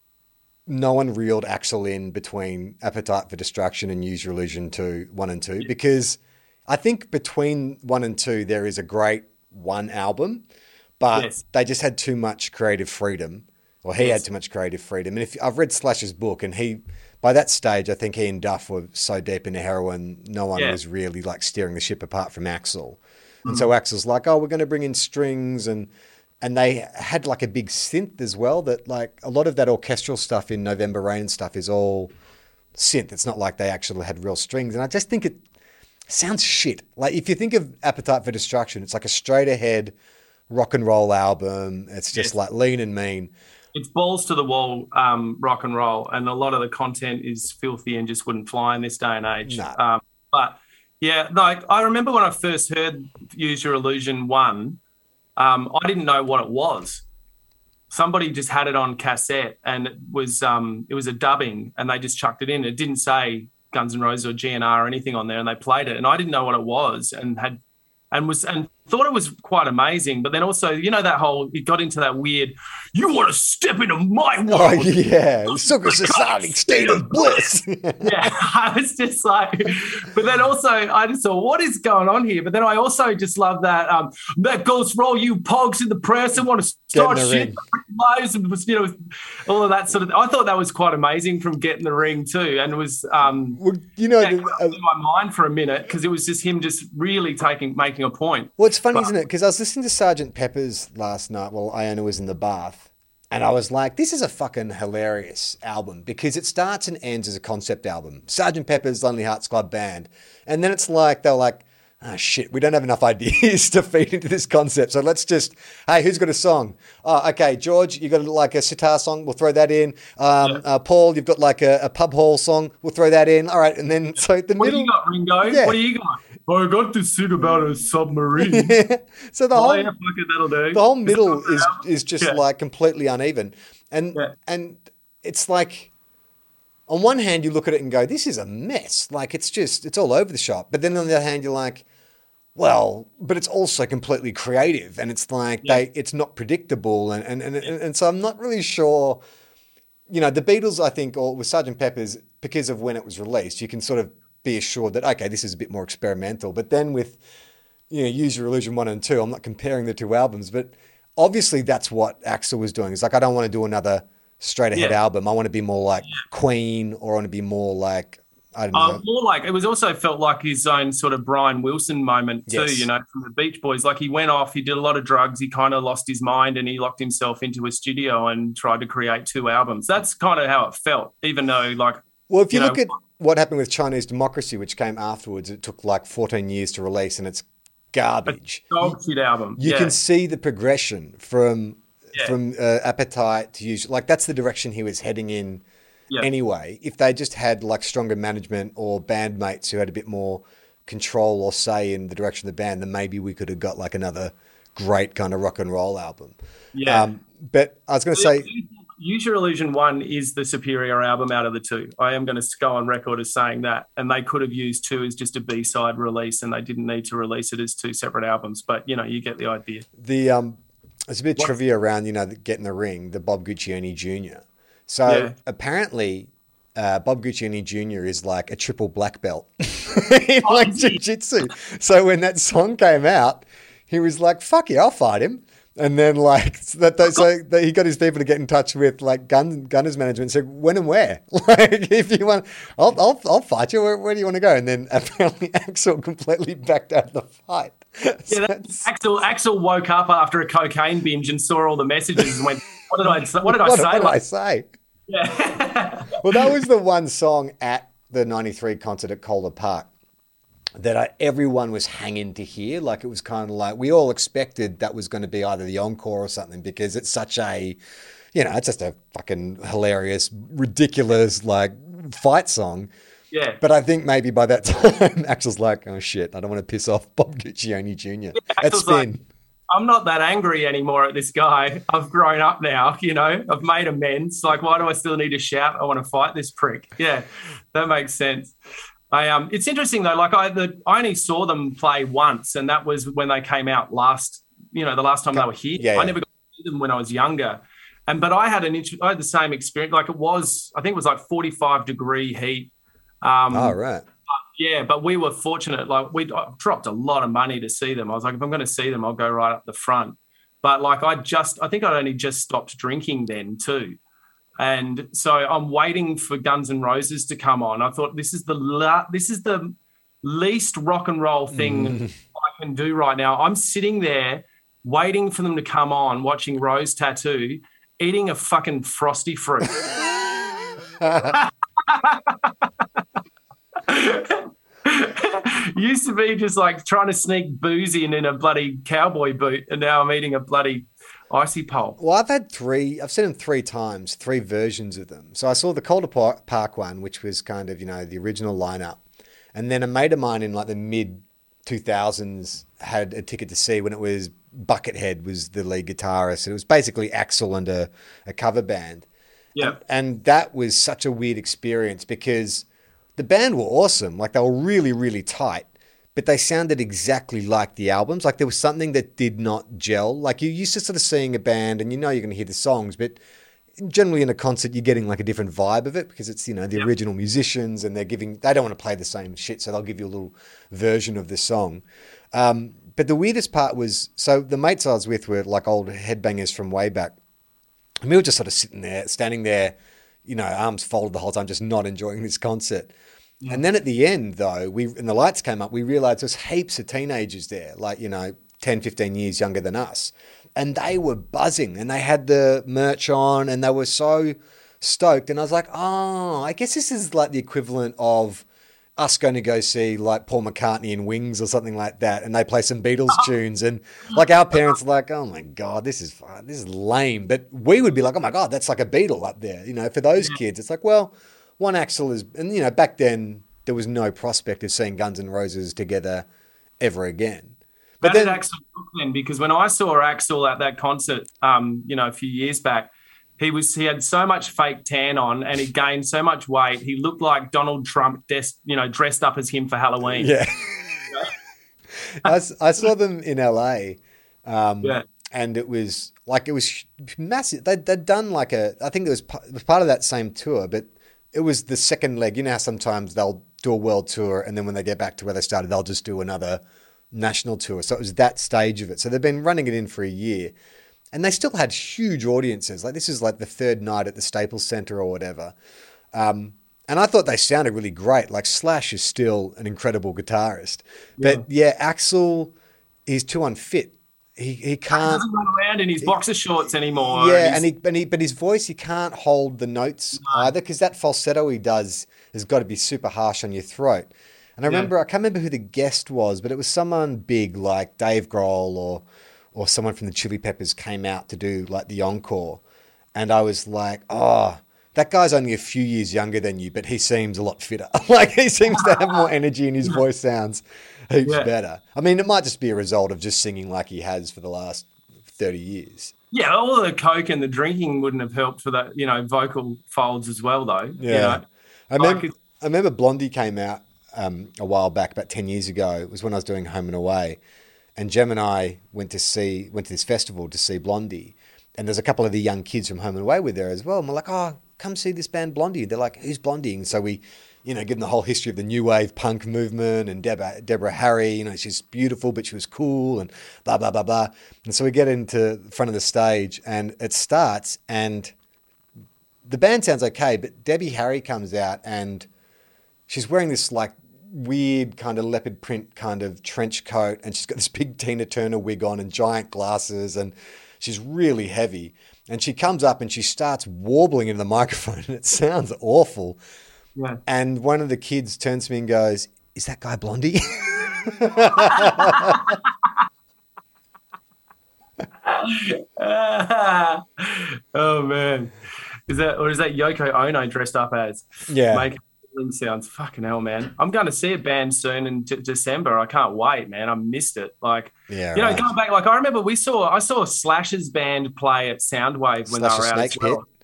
S2: no one reeled Axl in between Appetite for Destruction and Use Your Illusion 2, 1 and 2, because I think between 1 and 2 there is a great one album, but they just had too much creative freedom, or he had too much creative freedom. And if I've read Slash's book, and by that stage, I think he and Duff were so deep into heroin, no one was really like steering the ship apart from Axl. And so Axl's like, oh, we're going to bring in strings, and they had like a big synth as well, that like a lot of that orchestral stuff in November Rain and stuff is all synth. It's not like they actually had real strings. And I just think it sounds shit. Like if you think of Appetite for Destruction, it's like a straight ahead rock and roll album. It's just like lean and mean.
S3: It's balls to the wall rock and roll, and a lot of the content is filthy and just wouldn't fly in this day and age.
S2: No.
S3: But yeah, like I remember when I first heard Use Your Illusion 1, I didn't know what it was. Somebody just had it on cassette, and it was a dubbing, and they just chucked it in. It didn't say Guns N' Roses or GNR or anything on there, and they played it, and I didn't know what it was, and thought it was quite amazing. But then also, you know, that whole, it got into that weird, you want to step into my world.
S2: Oh, yeah. Supersonic state of bliss.
S3: Yeah, I was just like, but then also I just thought, what is going on here? But then I also just love that goes for all you pogs in the press and want to start shit lives, and, you know, all of that sort of. I thought that was quite amazing from Get in the Ring too, and it was
S2: well, you know,
S3: in my mind for a minute, because it was just him just really making a point.
S2: Well, it's funny, isn't it? Because I was listening to Sgt. Pepper's last night while Iona was in the bath, and I was like, this is a fucking hilarious album, because it starts and ends as a concept album. Sgt. Pepper's Lonely Hearts Club Band. And then it's like, they're like, oh shit, we don't have enough ideas to feed into this concept. So let's just, hey, who's got a song? Oh, okay, George, you got like a sitar song, we'll throw that in. Paul, you've got like a pub hall song, we'll throw that in. All right, and then so the
S3: what
S2: middle.
S3: What do you got, Ringo?
S2: Yeah.
S3: What do you got? I got to sing about a submarine.
S2: So the whole middle is just like completely uneven. And it's like, on one hand, you look at it and go, this is a mess. Like, it's all over the shop. But then on the other hand, you're like, well, but it's also completely creative. And it's like, it's not predictable. And so I'm not really sure, you know, the Beatles, I think, or with Sgt. Pepper's, because of when it was released, you can sort of be assured that, okay, this is a bit more experimental. But then with, you know, Use Your Illusion 1 and 2, I'm not comparing the two albums, but obviously that's what Axl was doing. It's like, I don't want to do another straight ahead album. I want to be more like Queen, or I want to be more like, I don't know.
S3: More like, it was also felt like his own sort of Brian Wilson moment too, you know, from the Beach Boys. Like, he went off, he did a lot of drugs, he kind of lost his mind, and he locked himself into a studio and tried to create 2 albums. That's kind of how it felt, even though, like...
S2: Well, if you look at what happened with Chinese Democracy, which came afterwards, it took like 14 years to release, and it's garbage.
S3: A dog shit album.
S2: You can see the progression from Appetite to Use, like that's the direction he was heading in anyway. If they just had like stronger management or bandmates who had a bit more control or say in the direction of the band, then maybe we could have got like another great kind of rock and roll album. Yeah. But I was going to say...
S3: Use Your Illusion 1 is the superior album out of the 2. I am going to go on record as saying that. And they could have used 2 as just a B-side release, and they didn't need to release it as 2 separate albums. But, you know, you get the idea.
S2: There's a bit of trivia around, you know, Get in the Ring, the Bob Guccione Jr. So apparently Bob Guccione Jr. is like a triple black belt in like jiu-jitsu. So when that song came out, he was like, fuck yeah, I'll fight him. And then like he got his people to get in touch with like Gunners management and said, when and where? Like, if you want, I'll fight you. Where do you want to go? And then apparently Axl completely backed out of the fight.
S3: Yeah, Axl woke up after a cocaine binge and saw all the messages and went, what did I say? Yeah.
S2: Well, that was the one song at the 93 concert at Calder Park that everyone was hanging to hear. Like, it was kind of like, we all expected that was going to be either the encore or something, because it's such a, you know, it's just a fucking hilarious, ridiculous, like, fight song.
S3: Yeah.
S2: But I think maybe by that time, Axl's like, oh shit, I don't want to piss off Bob Guccione Jr.
S3: Yeah,
S2: It's Spin.
S3: Like, I'm not that angry anymore at this guy. I've grown up now, you know, I've made amends. Like, why do I still need to shout, I want to fight this prick? Yeah, that makes sense. It's interesting though. Like I only saw them play once, and that was when they came out last. The last time they were here.
S2: Yeah,
S3: I never got to see them when I was younger, but I had the same experience. Like I think it was like 45-degree heat.
S2: Right.
S3: Yeah, but we were fortunate. Like I dropped a lot of money to see them. I was like, if I'm going to see them, I'll go right up the front. But like I think I'd only just stopped drinking then too. And so I'm waiting for Guns N' Roses to come on. I thought this is the least rock and roll thing I can do right now. I'm sitting there waiting for them to come on, watching Rose Tattoo, eating a fucking frosty fruit. Used to be just like trying to sneak booze in a bloody cowboy boot, and now I'm eating a bloody icy pulp.
S2: Well, I've seen them 3 times, 3 versions of them. So I saw the Calder Park one, which was kind of, the original lineup. And then a mate of mine in like the mid 2000s had a ticket to see when it was Buckethead was the lead guitarist. It was basically Axl and a cover band.
S3: Yeah.
S2: And that was such a weird experience because the band were awesome. Like they were really, really tight, but they sounded exactly like the albums. Like there was something that did not gel. Like you're used to sort of seeing a band and you're going to hear the songs, but generally in a concert, you're getting like a different vibe of it because it's, the original musicians and they don't want to play the same shit. So they'll give you a little version of the song. But the weirdest part was, so the mates I was with were like old headbangers from way back. And we were just sort of standing there, arms folded the whole time, just not enjoying this concert. Yeah. And then at the end, though, and the lights came up, we realized there's heaps of teenagers there, like, 10, 15 years younger than us. And they were buzzing and they had the merch on and they were so stoked. And I was like, oh, I guess this is like the equivalent of us going to go see like Paul McCartney in Wings or something like that. And they play some Beatles tunes. And like our parents are like, oh my God, this is lame. But we would be like, oh my God, that's like a Beatle up there. For those kids, it's like, well, one Axl is, and back then there was no prospect of seeing Guns N' Roses together ever again.
S3: But then Axl look then? Because when I saw Axl at that concert, a few years back, he had so much fake tan on and he gained so much weight. He looked like Donald Trump, dressed up as him for Halloween.
S2: Yeah. I saw them in LA. And it was massive. They'd done I think it was part of that same tour, but it was the second leg. How sometimes they'll do a world tour and then when they get back to where they started, they'll just do another national tour. So it was that stage of it. So they've been running it in for a year and they still had huge audiences. Like this is like the third night at the Staples Center or whatever. And I thought they sounded really great. Like Slash is still an incredible guitarist, but Axl, he's too unfit. He can't.
S3: He doesn't run around in his boxer shorts anymore.
S2: Yeah, but his voice, he can't hold the notes either because that falsetto he does has got to be super harsh on your throat. And I can't remember who the guest was, but it was someone big like Dave Grohl or someone from the Chili Peppers came out to do like the encore. And I was like, oh, that guy's only a few years younger than you, but he seems a lot fitter. Like he seems to have more energy and his voice sounds heaps better. I mean, it might just be a result of just singing like he has for the last 30 years.
S3: Yeah, all of the coke and the drinking wouldn't have helped for that, vocal folds as well, though.
S2: Yeah. I remember Blondie came out a while back, about 10 years ago. It was when I was doing Home and Away. And Jem and I went to this festival to see Blondie. And there's a couple of the young kids from Home and Away were there as well. And we're like, oh, come see this band Blondie. They're like, who's Blondie? And so we, give them the whole history of the new wave punk movement and Deborah Harry, she's beautiful, but she was cool and blah, blah, blah, blah. And so we get into the front of the stage and it starts and the band sounds okay, but Debbie Harry comes out and she's wearing this like weird kind of leopard print kind of trench coat and she's got this big Tina Turner wig on and giant glasses and she's really heavy. And she comes up and she starts warbling into the microphone and it sounds awful. Yeah. And one of the kids turns to me and goes, is that guy Blondie?
S3: Oh, man. Is that Yoko Ono dressed up as?
S2: Yeah.
S3: Making sounds fucking hell, man. I'm going to see a band soon in December. I can't wait, man. I missed it. Going back, I remember I saw Slash's band play at Soundwave when they were out as well.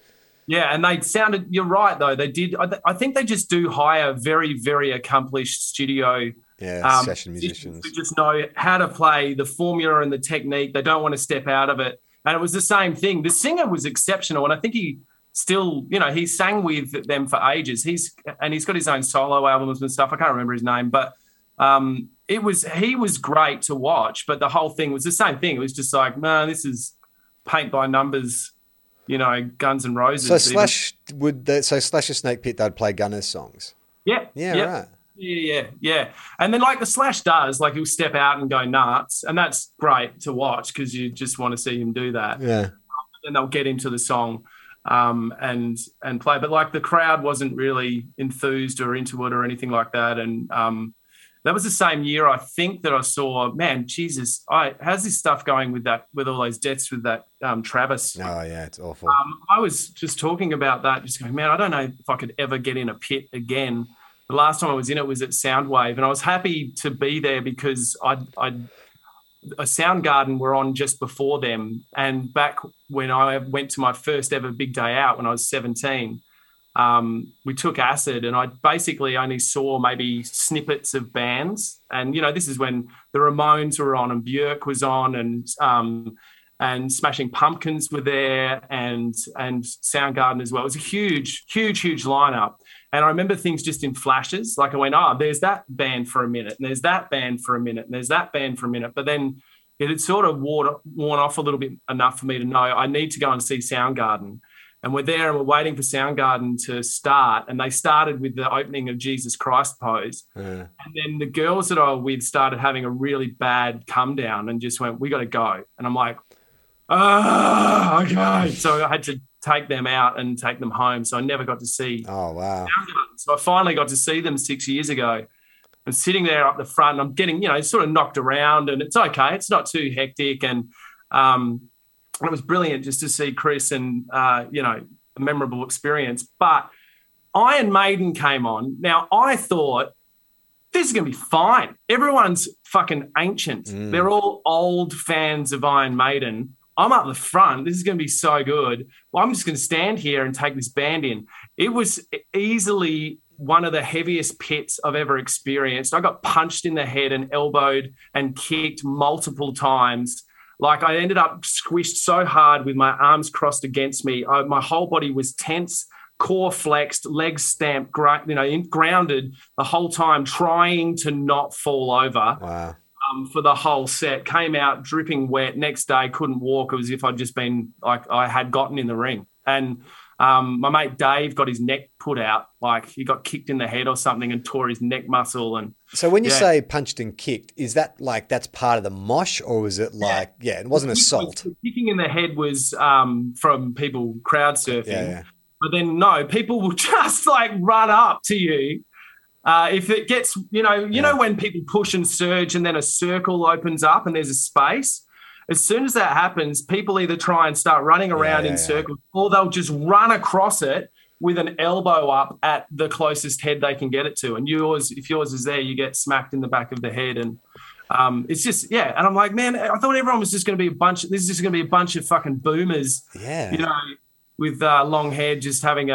S3: Yeah, and they sounded. You're right, though. They did. I think they just do hire very, very accomplished studio
S2: session
S3: musicians who
S2: musicians.
S3: just know how to play the formula and the technique. They don't want to step out of it. And it was the same thing. The singer was exceptional, and I think he still, he sang with them for ages. He's got his own solo albums and stuff. I can't remember his name, but he was great to watch. But the whole thing was the same thing. It was just like, man, this is paint by numbers. Guns N' Roses.
S2: So Slash Slash or Snake Pit, they'd play Gunners songs.
S3: Yeah.
S2: Right.
S3: Yeah. And then like the Slash does, like he'll step out and go nuts, and that's great to watch because you just want to see him do that.
S2: Yeah.
S3: And they'll get into the song and play, but like the crowd wasn't really enthused or into it or anything like that. And that was the same year, I think, that I saw, man, Jesus, how's this stuff going with all those deaths with that Travis?
S2: Oh, yeah, it's awful.
S3: I was just talking about that, just going, man, I don't know if I could ever get in a pit again. The last time I was in it was at Soundwave, and I was happy to be there because a Soundgarden were on just before them. And back when I went to my first ever big day out when I was 17, we took acid, and I basically only saw maybe snippets of bands. And, this is when the Ramones were on and Björk was on and Smashing Pumpkins were there and Soundgarden as well. It was a huge, huge, huge lineup. And I remember things just in flashes. Like I went, there's that band for a minute, and there's that band for a minute, and there's that band for a minute. But then it had sort of worn off a little bit enough for me to know I need to go and see Soundgarden. And we're there and we're waiting for Soundgarden to start. And they started with the opening of Jesus Christ Pose. And then the girls that I was with started having a really bad come down and just went, we got to go. And I'm like, okay. So I had to take them out and take them home. So I never got to see Soundgarden. So I finally got to see them 6 years ago. I'm sitting there up the front and I'm getting, sort of knocked around, and it's okay. It's not too hectic. And it was brilliant just to see Chris and, a memorable experience. But Iron Maiden came on. Now, I thought, this is going to be fine. Everyone's fucking ancient. They're all old fans of Iron Maiden. I'm up the front. This is going to be so good. Well, I'm just going to stand here and take this band in. It was easily one of the heaviest pits I've ever experienced. I got punched in the head and elbowed and kicked multiple times. Like I ended up squished so hard with my arms crossed against me. My whole body was tense, core flexed, legs stamped, grounded the whole time, trying to not fall over.
S2: Wow.
S3: For the whole set. Came out dripping wet. Next day, couldn't walk. It was as if I'd just been like I had gotten in the ring. And my mate Dave got his neck put out, like he got kicked in the head or something and tore his neck muscle. And
S2: so when you say punched and kicked, is that like that's part of the mosh, or was it like it wasn't assault?
S3: The kicking in the head was from people crowd surfing.
S2: Yeah.
S3: But then no, people will just like run up to you. If it gets, when people push and surge and then a circle opens up and there's a space, as soon as that happens, people either try and start running around in circles, or they'll just run across it with an elbow up at the closest head they can get it to. And if yours is there, you get smacked in the back of the head. And it's just, And I'm like, man, I thought everyone was just going to be this is just going to be a bunch of fucking boomers, with long hair, just having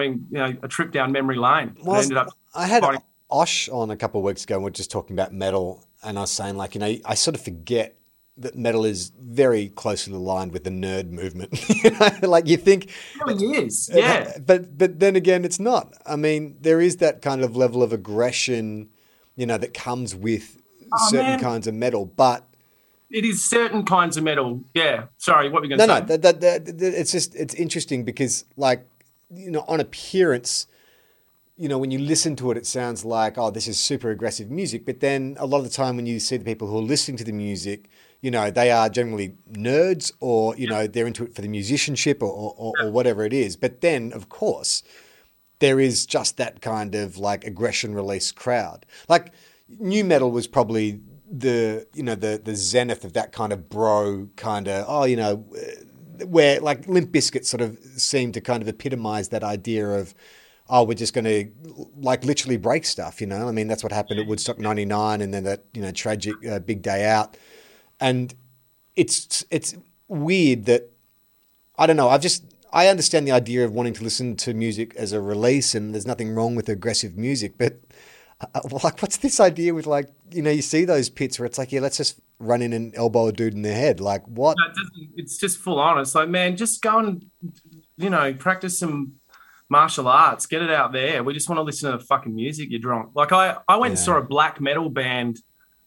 S3: a trip down memory lane.
S2: I had Osh on a couple of weeks ago, and we're just talking about metal, and I was saying, like, I sort of forget that metal is very closely aligned with the nerd movement. Like you think
S3: it really is, yeah.
S2: But then again, it's not. I mean, there is that kind of level of aggression, that comes with certain kinds of metal, but
S3: it is certain kinds of metal. Yeah. Sorry, what were you going to
S2: say? No. It's interesting because, like, on appearance, when you listen to it, it sounds like, this is super aggressive music. But then a lot of the time when you see the people who are listening to the music, they are generally nerds, or, they're into it for the musicianship or whatever it is. But then, of course, there is just that kind of like aggression release crowd. Like nu metal was probably the zenith of that kind of bro kind of, where like Limp Bizkit sort of seemed to kind of epitomize that idea of, we're just going to like literally break stuff, I mean, that's what happened at Woodstock 99 and then that, tragic big day out. And it's weird that, I don't know, I understand the idea of wanting to listen to music as a release, and there's nothing wrong with aggressive music, but like, what's this idea with, like, you know, you see those pits where it's like, yeah, let's just run in and elbow a dude in the head. Like, what?
S3: No, it's just full on. It's like, man, just go and, you know, practice some martial arts, get it out there. We just want to listen to the fucking music, you're drunk. Like, I went and saw a black metal band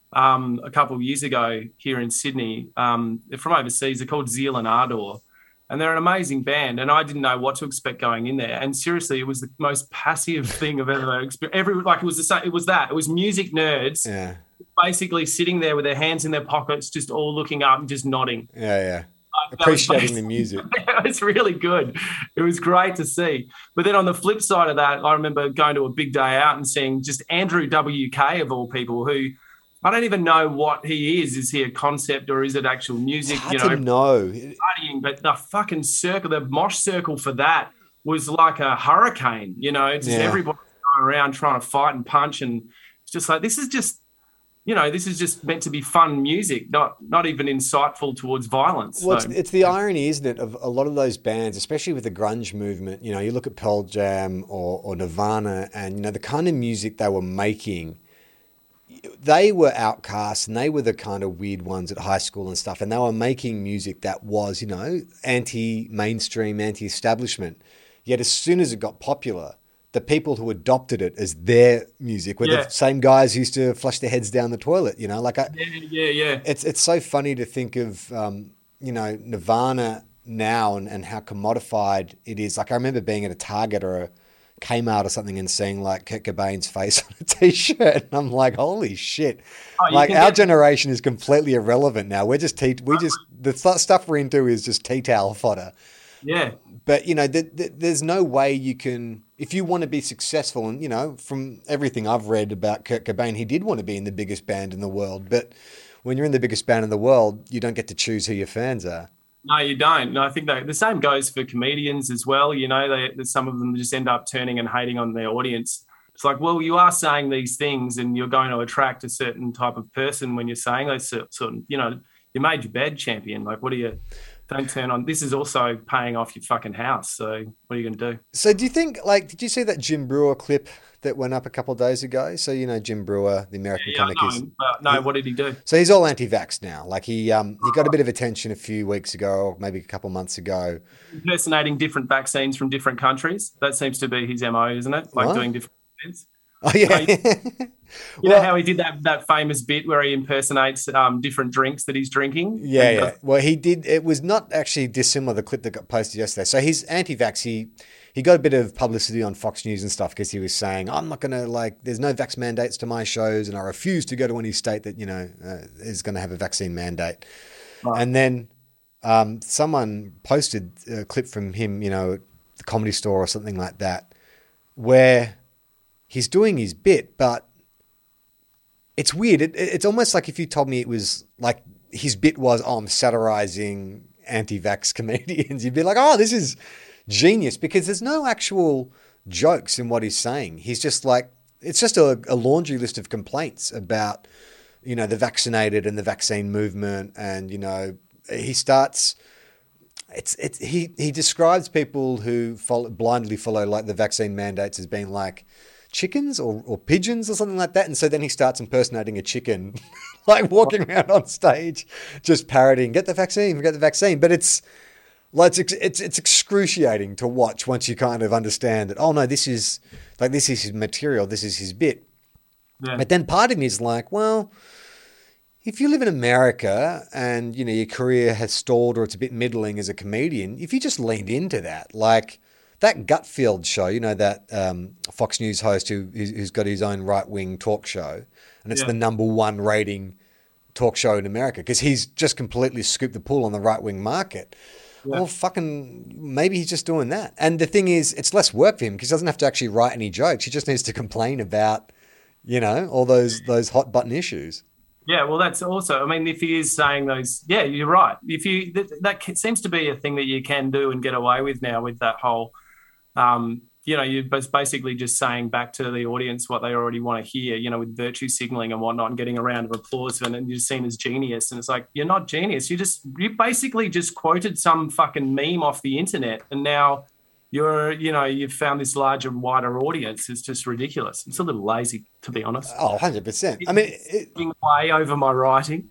S3: a couple of years ago here in Sydney. They're from overseas. They're called Zealand Ardor. And they're an amazing band, and I didn't know what to expect going in there. And seriously, it was the most passive thing I've ever experienced. It was music nerds, basically sitting there with their hands in their pockets, just all looking up and just nodding.
S2: Yeah. Appreciating the music.
S3: It was really good. It was great to see. But then on the flip side of that, I remember going to a big day out and seeing just Andrew WK of all people, who I don't even know what he is. Is he a concept or is it actual music?
S2: It's hard to know.
S3: Partying, but the fucking circle, the mosh circle for that was like a hurricane. You know, just everybody going around trying to fight and punch, and it's just like, this is just meant to be fun music, not even insightful towards violence.
S2: Well, it's the irony, isn't it, of a lot of those bands, especially with the grunge movement. You know, you look at Pearl Jam or Nirvana, and you know the kind of music they were making. They were outcasts, and they were the kind of weird ones at high school and stuff. And they were making music that was, you know, anti-mainstream, anti-establishment. Yet as soon as it got popular, the people who adopted it as their music were the same guys who used to flush their heads down the toilet, you know? Like, It's so funny to think of, you know, Nirvana now and how commodified it is. Like, I remember being at a Target or a Kmart or something and seeing like Kurt Cobain's face on a t-shirt, and I'm like, holy shit. Like, our generation is completely irrelevant now. We're just the stuff we're into is just tea towel fodder.
S3: Yeah.
S2: But you know, there's no way you can, if you want to be successful, and you know, from everything I've read about Kurt Cobain, he did want to be in the biggest band in the world, but when you're in the biggest band in the world, you don't get to choose who your fans are.
S3: No, you don't. No, I think the same goes for comedians as well. You know, some of them just end up turning and hating on their audience. It's like, well, you are saying these things and you're going to attract a certain type of person when you're saying those sort of, you know, you made your bed, champion. Like, what do you, don't turn on. This is also paying off your fucking house. So what are you going to do?
S2: So do you think, like, did you see that Jim Brewer clip that went up a couple of days ago? So, you know, Jim Brewer, the American comic.
S3: No, what did he do?
S2: So he's all anti-vax now. Like he got a bit of attention a few weeks ago, or maybe a couple of months ago.
S3: Impersonating different vaccines from different countries. That seems to be his MO, isn't it? Like doing different events.
S2: Oh, yeah.
S3: You know how he did that famous bit where he impersonates different drinks that he's drinking?
S2: Yeah. Well, he did. It was not actually dissimilar, the clip that got posted yesterday. So he's anti-vax. He got a bit of publicity on Fox News and stuff because he was saying, I'm not going to, like, there's no vax mandates to my shows, and I refuse to go to any state that, you know, is going to have a vaccine mandate. Right. And then someone posted a clip from him, you know, at the Comedy Store or something like that, where he's doing his bit, but it's weird. It's almost like if you told me it was like his bit was, I'm satirizing anti-vax comedians, you'd be like, oh, this is genius, because there's no actual jokes in what he's saying. He's just like, it's just a laundry list of complaints about, you know, the vaccinated and the vaccine movement. And, you know, he starts, he describes people who blindly follow like the vaccine mandates as being like chickens or pigeons or something like that. And so then he starts impersonating a chicken, like walking around on stage, just parodying, get the vaccine. But it's excruciating to watch once you kind of understand that, oh no, this is his material, this is his bit. Yeah. But then part of me is like, well, if you live in America and, you know, your career has stalled or it's a bit middling as a comedian, if you just leaned into that, like that Gutfield show, you know, that Fox News host who's got his own right-wing talk show, and it's the number one rating talk show in America because he's just completely scooped the pool on the right-wing market. Yeah. Well, fucking maybe he's just doing that. And the thing is, it's less work for him because he doesn't have to actually write any jokes. He just needs to complain about, you know, all those hot button issues.
S3: Yeah, well, that's also, I mean, if he is saying those, yeah, you're right. That seems to be a thing that you can do and get away with now with that whole, you're basically just saying back to the audience what they already want to hear, with virtue signaling and whatnot, and getting a round of applause, and you're seen as genius. And it's like, you're not genius. You basically just quoted some fucking meme off the internet, and now you've found this larger, wider audience. It's just ridiculous. It's a little lazy, to be honest.
S2: Oh, 100%. I mean,
S3: way over my writing.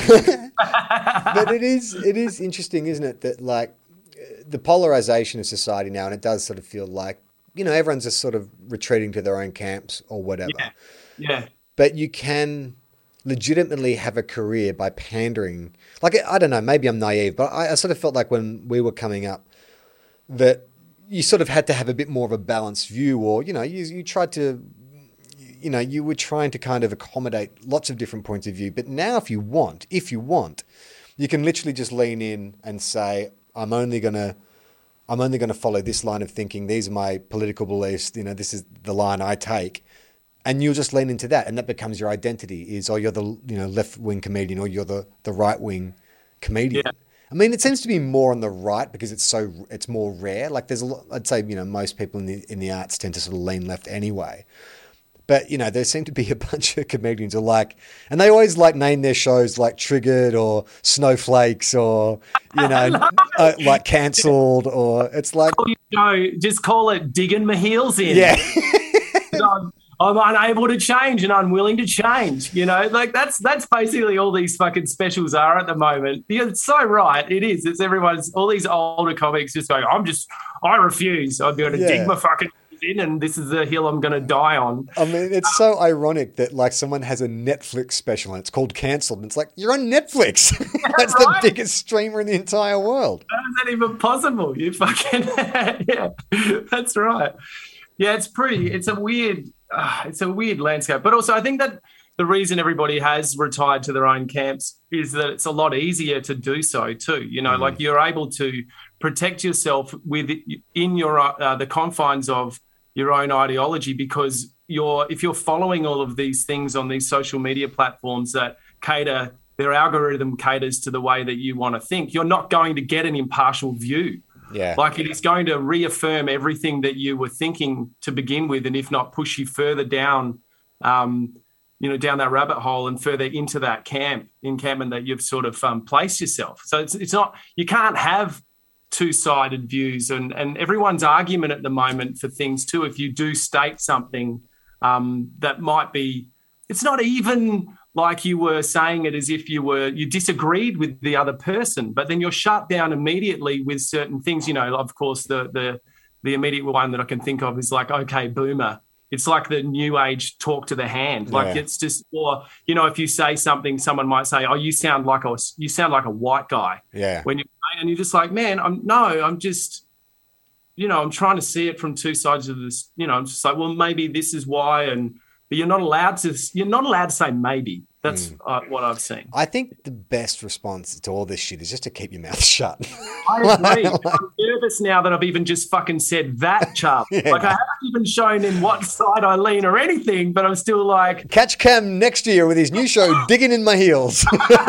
S2: But it is interesting, isn't it, that like the polarization of society now, and it does sort of feel like, everyone's just sort of retreating to their own camps or whatever.
S3: Yeah.
S2: But you can legitimately have a career by pandering. Like, I don't know, maybe I'm naive, but I sort of felt like when we were coming up that you sort of had to have a bit more of a balanced view, or, you tried to, you were trying to kind of accommodate lots of different points of view. But now if you want, you can literally just lean in and say, I'm only going to follow this line of thinking. These are my political beliefs. This is the line I take. And you'll just lean into that. And that becomes your identity is, you're the, left-wing comedian, or you're the right-wing comedian. Yeah. I mean, it seems to be more on the right because it's more rare. Like there's a lot, I'd say, most people in the arts tend to sort of lean left anyway. But, there seem to be a bunch of comedians who and they always name their shows like Triggered or Snowflakes or, like Cancelled, or it's like.
S3: Just call it Digging My Heels In.
S2: Yeah.
S3: I'm unable to change and unwilling to change. That's basically all these fucking specials are at the moment. It's so right. It is. It's all these older comics just going, I refuse. I'm going to dig my fucking in, and this is the hill I'm going to die on.
S2: I mean, it's so ironic that someone has a Netflix special and it's called Cancelled. And it's like, you're on Netflix. That's right? The biggest streamer in the entire world.
S3: How is that even possible? You fucking, yeah, that's right. Yeah, it's a weird landscape. But also I think that the reason everybody has retired to their own camps is that it's a lot easier to do so too. Like you're able to protect yourself in your the confines of your own ideology, because if you're following all of these things on these social media platforms that their algorithm caters to the way that you want to think, you're not going to get an impartial view.
S2: Yeah.
S3: Like it is going to reaffirm everything that you were thinking to begin with, and if not push you further down, down that rabbit hole and further into that encampment that you've sort of placed yourself. So it's not, you can't have two-sided views, and everyone's argument at the moment for things too, if you do state something that might be, it's not even like you were saying it as if you disagreed with the other person, but then you're shut down immediately with certain things. Of course, the immediate one that I can think of is like, okay, boomer. It's like the new age talk to the hand. Like it's just, or, if you say something, someone might say, oh, you sound like a white guy.
S2: Yeah.
S3: And you're just like, man, I'm just, I'm trying to see it from two sides of this. I'm just like, well, maybe this is why. But you're not allowed to say maybe. That's what I've seen.
S2: I think the best response to all this shit is just to keep your mouth shut.
S3: I agree. I'm nervous now that I've even just fucking said that, Chubb.
S2: Yeah.
S3: Like I haven't even shown in what side I lean or anything, but I'm still like.
S2: Catch Cam next year with his new show, Digging in My Heels.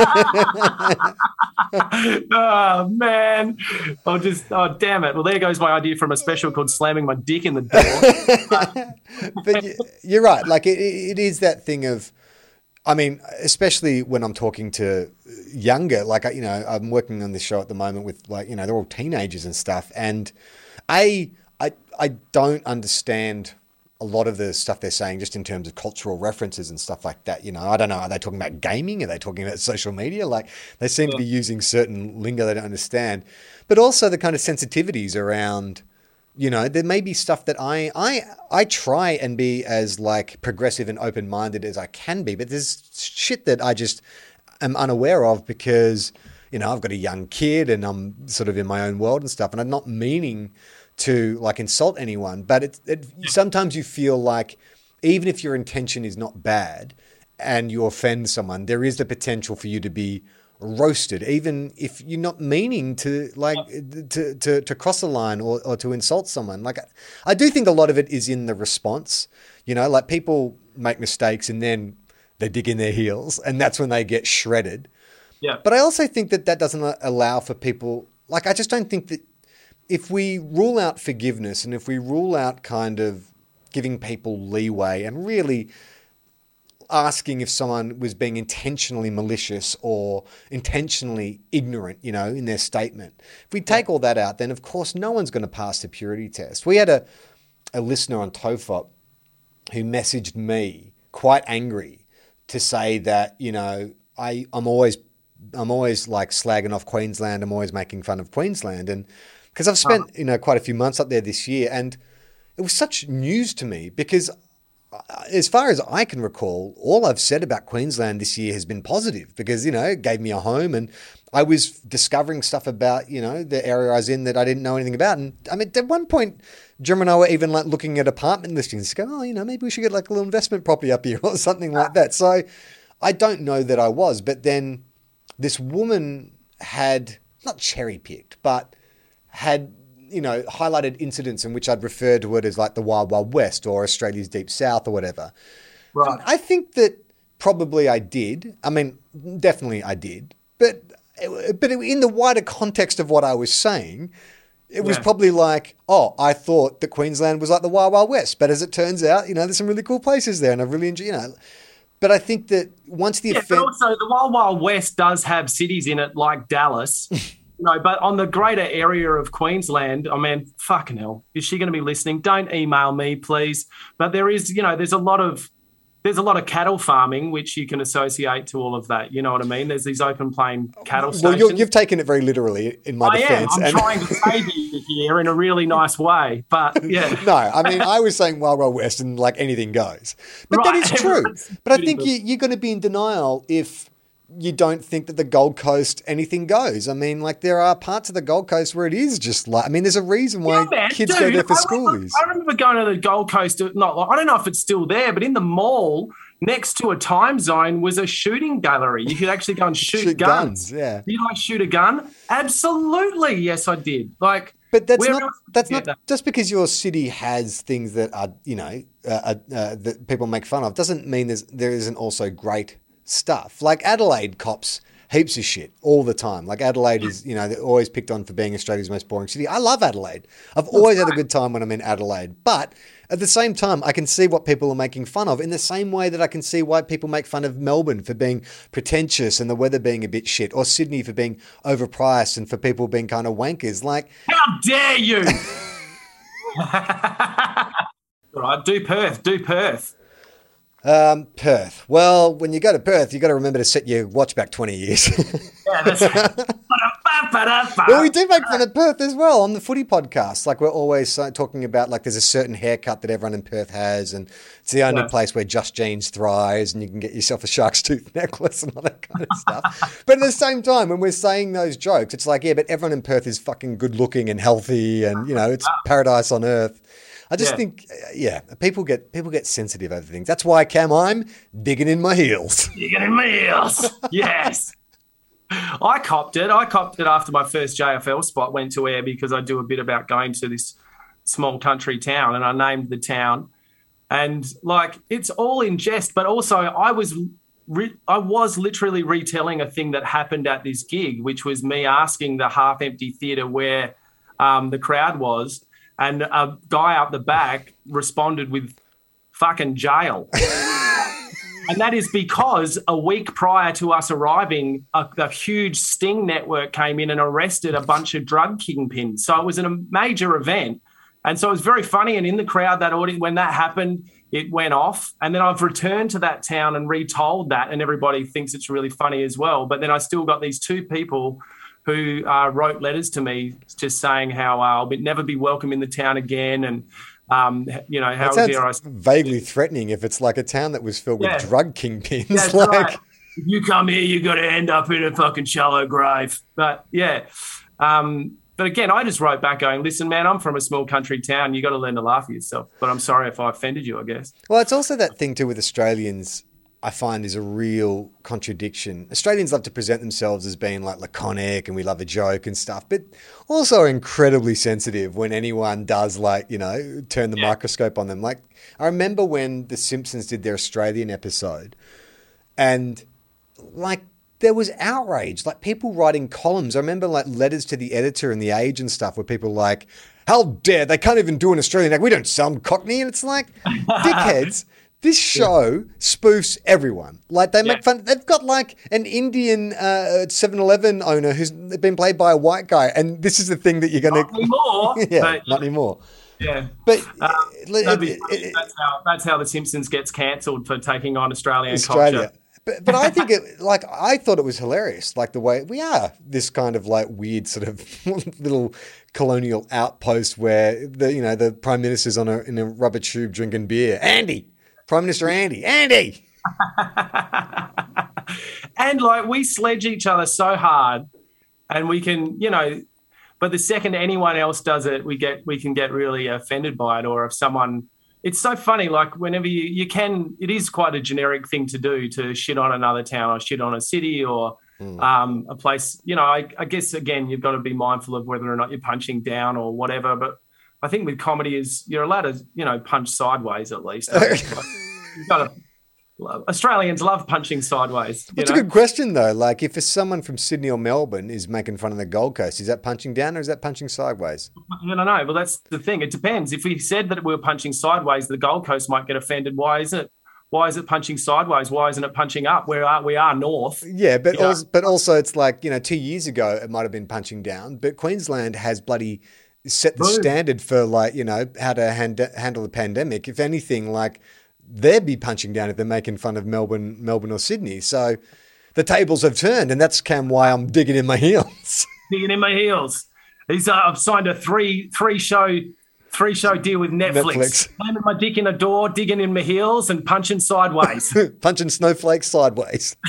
S3: Oh, man. Damn it. Well, there goes my idea from a special called Slamming My Dick in the Door.
S2: But you're right. Like it is that thing of, I mean, especially when I'm talking to younger, I'm working on this show at the moment with they're all teenagers and stuff. And I don't understand a lot of the stuff they're saying just in terms of cultural references and stuff like that. I don't know. Are they talking about gaming? Are they talking about social media? Like they seem to be using certain lingo they don't understand, but also the kind of sensitivities around, there may be stuff that I try and be as progressive and open-minded as I can be, but there's shit that I just am unaware of because, I've got a young kid and I'm sort of in my own world and stuff, and I'm not meaning to insult anyone, but sometimes you feel like even if your intention is not bad and you offend someone, there is the potential for you to be roasted, even if you're not meaning to to cross the line or to insult someone. I do think a lot of it is in the response, people make mistakes and then they dig in their heels and that's when they get shredded.
S3: Yeah.
S2: But I also think that doesn't allow for people, I just don't think that if we rule out forgiveness and if we rule out kind of giving people leeway and really asking if someone was being intentionally malicious or intentionally ignorant, in their statement. If we take all that out, then of course no one's going to pass the purity test. We had a listener on TOEFOP who messaged me quite angry to say that, I'm always like slagging off Queensland. I'm always making fun of Queensland. And because I've spent, quite a few months up there this year, and it was such news to me because as far as I can recall, all I've said about Queensland this year has been positive because, it gave me a home and I was discovering stuff about, the area I was in that I didn't know anything about. And I mean, at one point, Jim and I were even like looking at apartment listings, going, maybe we should get like a little investment property up here or something like that. So I don't know that I was, but then this woman had not cherry picked, but had, highlighted incidents in which I'd refer to it as like the Wild Wild West or Australia's Deep South or whatever. Right. And I think that probably I did. I mean, definitely I did. But in the wider context of what I was saying, it was probably like, I thought that Queensland was like the Wild Wild West. But as it turns out, there's some really cool places there and I really enjoy, But I think that once the
S3: but also the Wild Wild West does have cities in it like Dallas. But on the greater area of Queensland, I mean, fucking hell, is she going to be listening? Don't email me, please. But there is, there's a lot of cattle farming, which you can associate to all of that. You know what I mean? There's these open plain cattle stations.
S2: Well, you've taken it very literally in my defense.
S3: I'm trying to save you here in a really nice way. But yeah.
S2: No, I mean, I was saying Wild Wild West and like anything goes. But that is true. But I think you're going to be in denial if you don't think that the Gold Coast anything goes. I mean, like there are parts of the Gold Coast where it is just like, I mean, there's a reason why kids go there for schoolies.
S3: I remember going to the Gold Coast. I don't know if it's still there, but in the mall next to a time zone was a shooting gallery. You could actually go and shoot guns.
S2: Yeah.
S3: Did I shoot a gun? Absolutely. Yes, I did.
S2: But that's not just because your city has things that are, that people make fun of doesn't mean there isn't also great stuff. Like Adelaide cops heaps of shit all the time. Like Adelaide is, they're always picked on for being Australia's most boring city. I love Adelaide. I've always had a good time when I'm in Adelaide. But at the same time, I can see what people are making fun of in the same way that I can see why people make fun of Melbourne for being pretentious and the weather being a bit shit, or Sydney for being overpriced and for people being kind of wankers. Like,
S3: how dare you? All right, do Perth.
S2: Perth. Well, when you go to Perth, you got to remember to set your watch back 20 years.
S3: Yeah, that's right.
S2: Well, we do make fun of Perth as well on the footy podcast. Like we're always talking about like there's a certain haircut that everyone in Perth has, and it's the only place where Just Jeans thrives, and you can get yourself a shark's tooth necklace and all that kind of stuff. But at the same time, when we're saying those jokes, it's like, yeah, but everyone in Perth is fucking good looking and healthy, and it's paradise on earth. I just think, people get sensitive over things. That's why, Cam, I'm digging in my heels.
S3: Digging in my heels. Yes. I copped it after my first JFL spot went to air because I do a bit about going to this small country town, and I named the town. And like, it's all in jest, but also I was literally retelling a thing that happened at this gig, which was me asking the half-empty theatre where the crowd was. And a guy up the back responded with fucking jail. And that is because a week prior to us arriving, a huge sting network came in and arrested a bunch of drug kingpins. So it was a major event. And so it was very funny. And in the crowd, that audience, when that happened, it went off. And then I've returned to that town and retold that, and everybody thinks it's really funny as well. But then I still got these two people who wrote letters to me just saying how I'll never be welcome in the town again, and how dare I...
S2: vaguely threatening if it's like a town that was filled with drug kingpins.
S3: That's right. If you come here, you got to end up in a fucking shallow grave. But yeah. But again, I just wrote back going, listen, man, I'm from a small country town. You got to learn to laugh at yourself. But I'm sorry if I offended you, I guess.
S2: Well, it's also that thing too with Australians, I find is a real contradiction. Australians love to present themselves as being like laconic and we love a joke and stuff, but also are incredibly sensitive when anyone does turn the microscope on them. Like I remember when The Simpsons did their Australian episode, and like there was outrage, like people writing columns. I remember like letters to the editor in The Age and stuff where people were like, how dare, they can't even do an Australian accent. We don't sound Cockney. And it's like, dickheads, this show spoofs everyone. Like they make fun. They've got like an Indian 7-Eleven owner who's been played by a white guy. And this is the thing that you're going to...
S3: Not anymore.
S2: Not anymore.
S3: Yeah.
S2: But
S3: that's how The Simpsons gets cancelled for taking on Australian
S2: Australia.
S3: culture.
S2: But I think I thought it was hilarious, like the way we are this kind of like weird sort of little colonial outpost where the Prime Minister's in a rubber tube drinking beer. Andy, Prime Minister Andy.
S3: And like we sledge each other so hard and we can, but the second anyone else does it, we can get really offended by it. Or if someone... It's so funny, like whenever you can, it is quite a generic thing to do, to shit on another town or shit on a city or a place. I guess, again, you've got to be mindful of whether or not you're punching down or whatever. But I think with comedy you're allowed to, punch sideways at least. You've got to, Australians love punching sideways.
S2: It's a good question, though. Like if someone from Sydney or Melbourne is making fun of the Gold Coast, is that punching down or is that punching sideways?
S3: I don't know. Well, that's the thing. It depends. If we said that we were punching sideways, the Gold Coast might get offended. Why isn't it? Why is it punching sideways? Why isn't it punching up? We are north.
S2: Yeah, but also it's like 2 years ago it might have been punching down, but Queensland has bloody set the standard for how to handle the pandemic. If anything, like they'd be punching down if they're making fun of Melbourne or Sydney. So the tables have turned, and that's why I'm digging in my heels.
S3: Digging in my heels. I've signed a three show deal with Netflix. Slamming my dick in a door, digging in my heels, and punching sideways.
S2: Punching snowflakes sideways.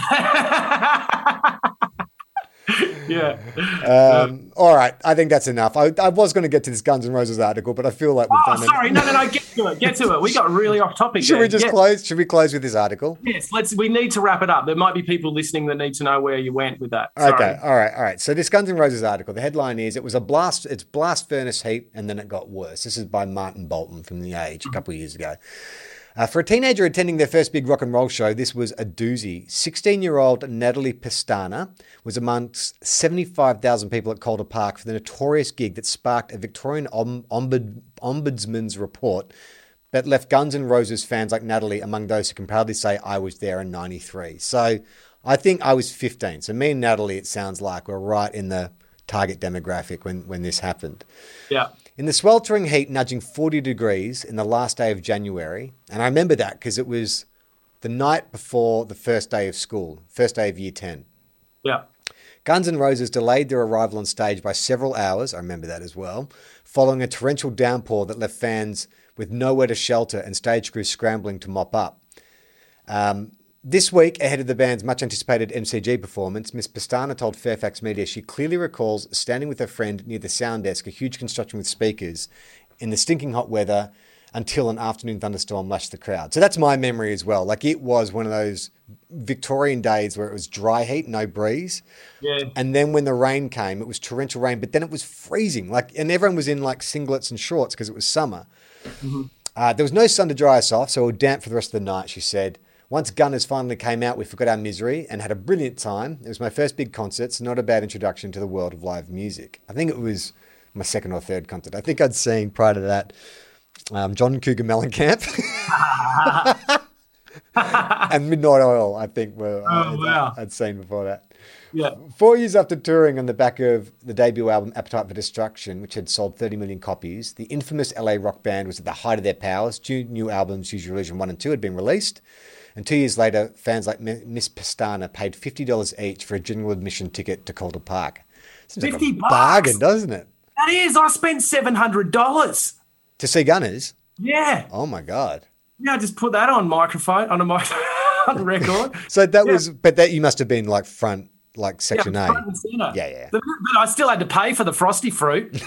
S3: Yeah.
S2: All right. I think that's enough. I was going to get to this Guns N' Roses article, but I feel like we've done it.
S3: Sorry. No. Get to it. We got really off topic.
S2: Should we close? Should we close with this article?
S3: Yes. We need to wrap it up. There might be people listening that need to know where you went with that.
S2: Sorry. Okay. All right. So this Guns N' Roses article, the headline is, it's blast furnace heat and then it got worse. This is by Martin Bolton from The Age a couple of years ago. For a teenager attending their first big rock and roll show, this was a doozy. 16-year-old Natalie Pestana was amongst 75,000 people at Calder Park for the notorious gig that sparked a Victorian Ombudsman's report that left Guns N' Roses fans like Natalie among those who can proudly say, I was there in 93. So I think I was 15. So me and Natalie, it sounds like, were right in the target demographic when this happened.
S3: Yeah.
S2: In the sweltering heat, nudging 40 degrees in the last day of January, and I remember that because it was the night before the first day of school, first day of year 10.
S3: Yeah.
S2: Guns N' Roses delayed their arrival on stage by several hours, I remember that as well, following a torrential downpour that left fans with nowhere to shelter and stage crews scrambling to mop up. This week, ahead of the band's much-anticipated MCG performance, Miss Pestana told Fairfax Media she clearly recalls standing with her friend near the sound desk, a huge construction with speakers, in the stinking hot weather until an afternoon thunderstorm lashed the crowd. So that's my memory as well. Like it was one of those Victorian days where it was dry heat, no breeze.
S3: Yeah.
S2: And then when the rain came, it was torrential rain, but then it was freezing. And everyone was in like singlets and shorts because it was summer.
S3: Mm-hmm.
S2: There was no sun to dry us off, so we were damp for the rest of the night, she said. Once Gunners finally came out, we forgot our misery and had a brilliant time. It was my first big concert, so not a bad introduction to the world of live music. I think it was my second or third concert. I think I'd seen prior to that John Cougar Mellencamp and Midnight Oil, I think, I'd seen before that.
S3: Yeah.
S2: 4 years after touring on the back of the debut album Appetite for Destruction, which had sold 30 million copies, the infamous LA rock band was at the height of their powers. Two new albums, Use Your Illusion 1 and 2, had been released. And 2 years later, fans like Miss Pestana paid $50 each for a general admission ticket to Calder Park. Seems like
S3: $50?
S2: a bargain, doesn't it?
S3: That is. I spent $700.
S2: To see Gunners?
S3: Yeah.
S2: Oh, my God.
S3: Yeah, I just put that on on record.
S2: So that was, but that you must have been like front, like section A.
S3: Front and center.
S2: Yeah.
S3: But I still had to pay for the frosty fruit.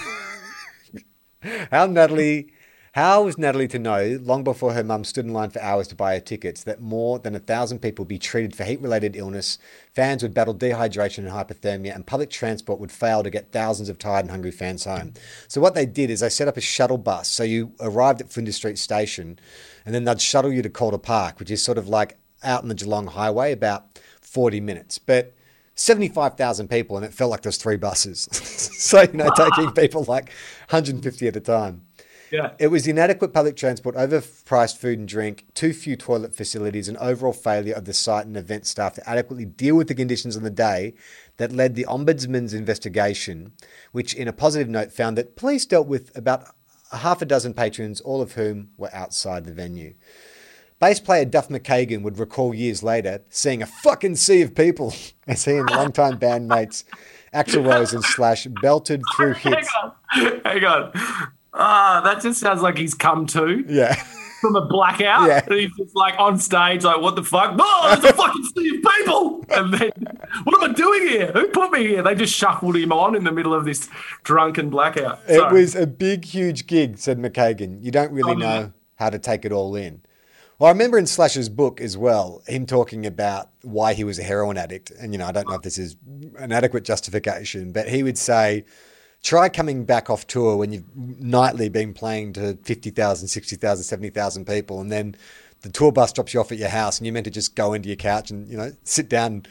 S2: How was Natalie to know, long before her mum stood in line for hours to buy her tickets, that more than 1,000 people would be treated for heat-related illness, fans would battle dehydration and hypothermia, and public transport would fail to get thousands of tired and hungry fans home? So what they did is they set up a shuttle bus. So you arrived at Flinders Street Station, and then they'd shuttle you to Calder Park, which is sort of like out on the Geelong Highway, about 40 minutes. But 75,000 people, and it felt like there's 3 buses. So, taking people like 150 at a time.
S3: Yeah.
S2: It was inadequate public transport, overpriced food and drink, too few toilet facilities, and overall failure of the site and event staff to adequately deal with the conditions on the day that led the Ombudsman's investigation, which, in a positive note, found that police dealt with about half a dozen patrons, all of whom were outside the venue. Bass player Duff McKagan would recall years later seeing a fucking sea of people as he and longtime bandmates Axl Rose and Slash belted through hits.
S3: Hang on. That just sounds like he's come to.
S2: Yeah.
S3: From a blackout.
S2: Yeah.
S3: And he's just like on stage, like, what the fuck? Oh, there's a fucking sea of people. And then, what am I doing here? Who put me here? They just shuffled him on in the middle of this drunken blackout.
S2: It was a big, huge gig, said McKagan. You don't really know how to take it all in. Well, I remember in Slash's book as well, him talking about why he was a heroin addict. And, I don't know if this is an adequate justification, but he would say, try coming back off tour when you've nightly been playing to 50,000, 60,000, 70,000 people, and then the tour bus drops you off at your house and you're meant to just go into your couch and, sit down,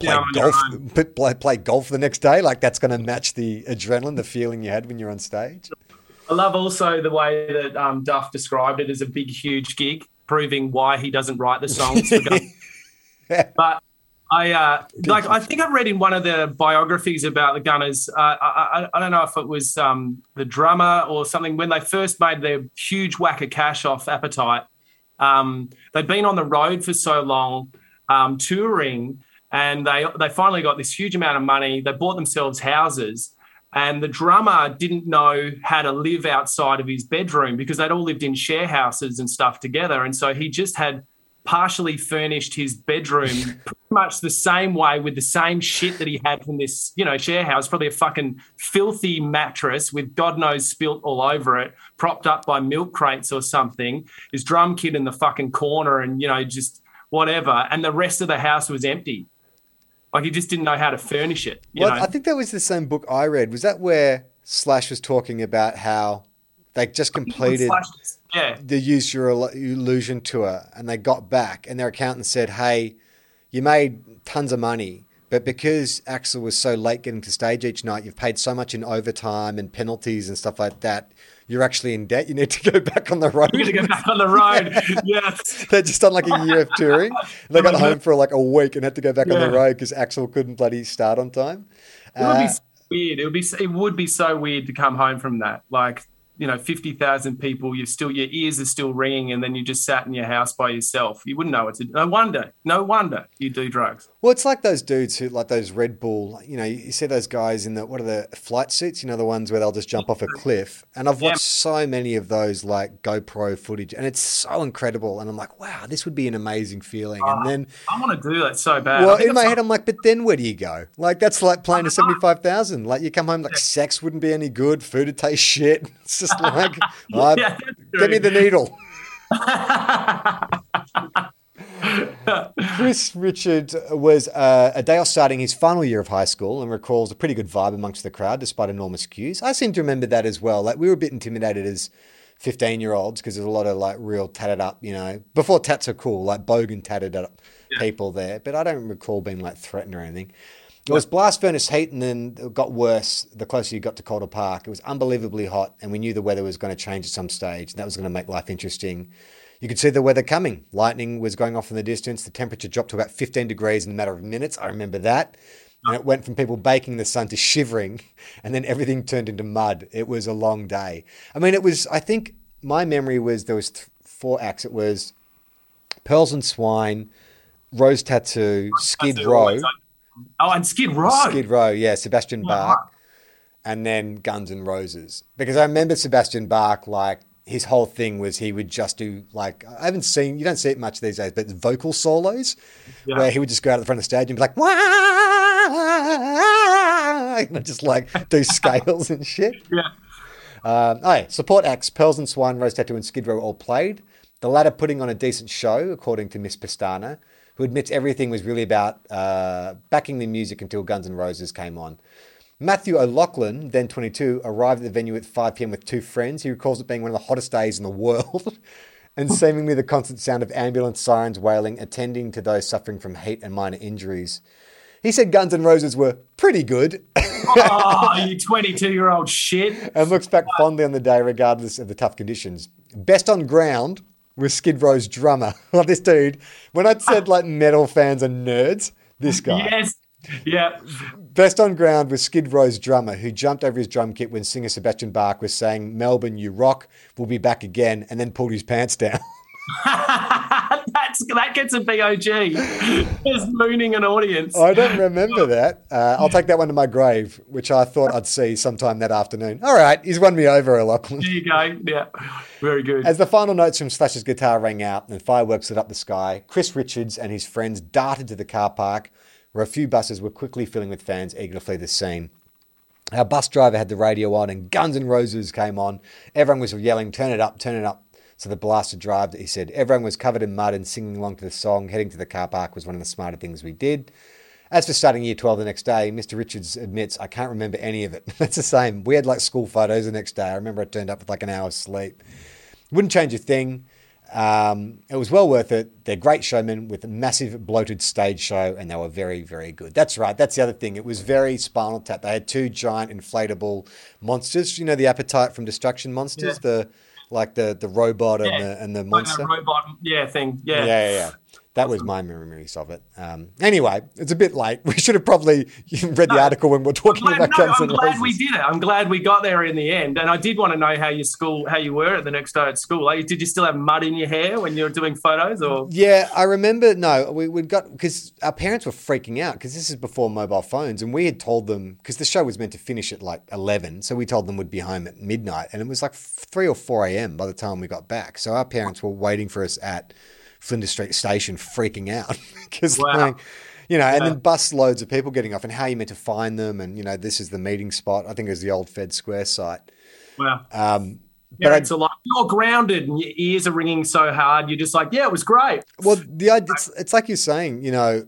S2: play golf the next day. Like, that's going to match the adrenaline, the feeling you had when you're on stage.
S3: I love also the way that Duff described it as a big, huge gig, proving why he doesn't write the songs. But I think I read in one of the biographies about the Gunners, I don't know if it was the drummer or something, when they first made their huge whack of cash off Appetite, they'd been on the road for so long touring, and they finally got this huge amount of money. They bought themselves houses, and the drummer didn't know how to live outside of his bedroom because they'd all lived in share houses and stuff together. And so he just had partially furnished his bedroom pretty much the same way with the same shit that he had from this, share house, probably a fucking filthy mattress with God knows spilt all over it, propped up by milk crates or something, his drum kit in the fucking corner and, just whatever. And the rest of the house was empty. Like, he just didn't know how to furnish it.
S2: I think that was the same book I read. Was that where Slash was talking about how they just completed the Use Your Illusion tour and they got back and their accountant said, hey, you made tons of money, but because Axl was so late getting to stage each night, you've paid so much in overtime and penalties and stuff like that, you're actually in debt. You need to go back on the road.
S3: You need to go back on the road. Yes.
S2: They'd just done like a year of touring. They got home for like a week and had to go back on the road because Axl couldn't bloody start on time.
S3: It would be so weird. It would be so weird to come home from that. Like, 50,000 people, your ears are still ringing, and then you just sat in your house by yourself. You wouldn't know what to do. No wonder you do drugs.
S2: Well, it's like those dudes who, like those Red Bull, you see those guys in what are the flight suits, the ones where they'll just jump off a cliff. And I've watched so many of those like GoPro footage, and it's so incredible. And I'm like, wow, this would be an amazing feeling. And then
S3: I want to do that so bad.
S2: Well, in my head, I'm like, but then where do you go? Like, that's like playing to 75,000. Like, you come home, like, sex wouldn't be any good, food would taste shit. It's just like, give me the needle. Chris Richard was a day off starting his final year of high school and recalls a pretty good vibe amongst the crowd despite enormous queues. I seem to remember that as well. Like, we were a bit intimidated as 15-year-olds because there's a lot of like real tatted up, before tats are cool, like bogan tatted up people there. But I don't recall being like threatened or anything. It was blast furnace heat, and then it got worse the closer you got to Calder Park. It was unbelievably hot, and we knew the weather was going to change at some stage, and that was going to make life interesting. You could see the weather coming. Lightning was going off in the distance. The temperature dropped to about 15 degrees in a matter of minutes. I remember that. And it went from people baking in the sun to shivering, and then everything turned into mud. It was a long day. I mean, I think my memory was there was 4 acts. It was Pearls and Swine, Rose Tattoo, Skid Row.
S3: Oh, and Skid Row.
S2: Skid Row, yeah, Sebastian Bach, and then Guns N' Roses. Because I remember Sebastian Bach, like, his whole thing was he would just do, like, you don't see it much these days, but vocal solos, where he would just go out at the front of the stage and be like, wah, and just like do scales and shit. Yeah. Support acts, Pearls and Swine, Rose Tattoo, and Skid Row all played. The latter putting on a decent show, according to Miss Pastana, who admits everything was really about backing the music until Guns N' Roses came on. Matthew O'Loughlin, then 22, arrived at the venue at 5 p.m. with 2 friends. He recalls it being one of the hottest days in the world and seemingly the constant sound of ambulance sirens wailing, attending to those suffering from heat and minor injuries. He said Guns N' Roses were pretty good.
S3: Oh, you 22-year-old shit.
S2: And looks back fondly on the day regardless of the tough conditions. Best on ground was Skid Row's drummer. Like this dude, when I said like metal fans are nerds, this guy.
S3: Yes. Yeah.
S2: Best on ground was Skid Row's drummer, who jumped over his drum kit when singer Sebastian Bach was saying, "Melbourne, you rock, we'll be back again," and then pulled his pants down.
S3: That gets a BOG. Just mooning an audience.
S2: I don't remember that. I'll take that one to my grave, which I thought I'd see sometime that afternoon. All right, he's won me over, Lachlan.
S3: There you go. Yeah, very good.
S2: As the final notes from Slash's guitar rang out and fireworks lit up the sky, Chris Richards and his friends darted to the car park, where a few buses were quickly filling with fans eager to flee the scene. Our bus driver had the radio on and Guns N' Roses came on. Everyone was yelling, "Turn it up, turn it up." So the blaster drive, he said, everyone was covered in mud and singing along to the song. Heading to the car park was one of the smarter things we did. As for starting year 12 the next day, Mr. Richards admits, "I can't remember any of it." That's the same. We had like school photos the next day. I remember I turned up with like an hour's sleep. Wouldn't change a thing. It was well worth it. They're great showmen with a massive bloated stage show, and they were very, very good. That's right. That's the other thing. It was very Spinal Tap. They had two giant inflatable monsters. You know, the Appetite from Destruction monsters, the robot and the monster.
S3: Like a robot, thing. Yeah.
S2: Yeah. That was my memories of it. Anyway, it's a bit late. We should have probably read the article when we're talking about Guns N' Roses.
S3: I'm glad we did it. I'm glad we got there in the end. And I did want to know how you were the next day at school. Like, did you still have mud in your hair when you were doing photos? Or
S2: yeah, I remember. No, we got, because our parents were freaking out because this is before mobile phones, and we had told them, because the show was meant to finish at like 11, so we told them we'd be home at midnight, and it was like 3 or 4 a.m. by the time we got back. So our parents were waiting for us at Flinders Street Station, freaking out because, and then bus loads of people getting off, and how you meant to find them, and this is the meeting spot. I think it was the old Fed Square site.
S3: Wow.
S2: But
S3: it's like you're grounded and your ears are ringing so hard. You're just like, yeah, it was great.
S2: Well, it's like you're saying,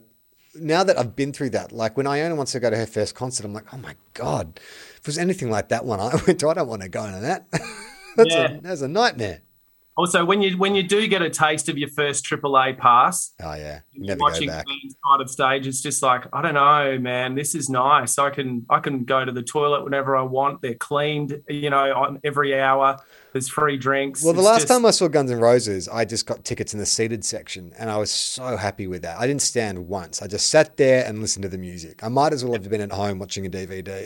S2: now that I've been through that, like when Iona wants to go to her first concert, I'm like, oh my God, if it was anything like that one I went to, I don't want to go to that. That's a nightmare.
S3: Also, when you do get a taste of your first AAA pass,
S2: oh yeah,
S3: never watching the side of stage, it's just like, I don't know, man, this is nice. I can go to the toilet whenever I want. They're cleaned, on every hour. There's free drinks.
S2: Well, the last time I saw Guns N' Roses, I just got tickets in the seated section, and I was so happy with that. I didn't stand once. I just sat there and listened to the music. I might as well have been at home watching a DVD.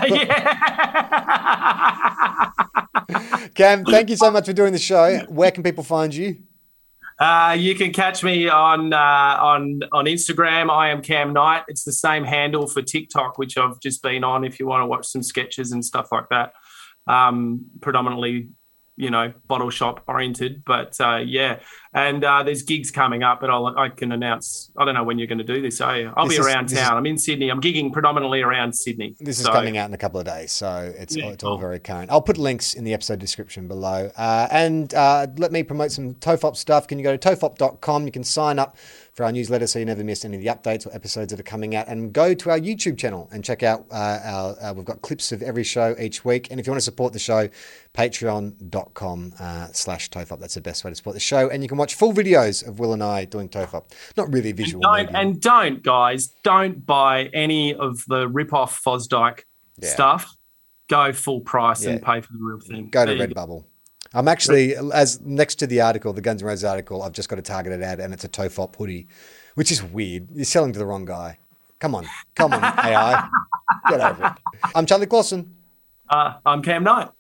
S2: Cam, thank you so much for doing the show. Where can people find you?
S3: You can catch me on Instagram. I am Cam Knight. It's the same handle for TikTok, which I've just been on. If you want to watch some sketches and stuff like that, predominantly, bottle shop oriented. But and there's gigs coming up, but I can announce. I don't know when you're going to do this. I'll be around town. I'm in Sydney. I'm gigging predominantly around Sydney.
S2: This is coming out in a couple of days, so it's all very current. I'll put links in the episode description below. And let me promote some TOEFOP stuff. Can you go to tofop.com? You can sign up for our newsletter so you never miss any of the updates or episodes that are coming out, and go to our YouTube channel and check out we've got clips of every show each week. And if you want to support the show, patreon.com/TOEFOP. That's the best way to support the show. And you can watch full videos of Will and I doing TOEFOP. Not really visual.
S3: And don't buy any of the rip-off Fosdyke stuff. Go full price and pay for the real thing.
S2: Go to Redbubble. I'm actually, as next to the article, the Guns N' Roses article, I've just got a targeted ad, and it's a TOEFOP hoodie, which is weird. You're selling to the wrong guy. Come on, AI. Get over it. I'm Charlie Clausen.
S3: I'm Cam Knight.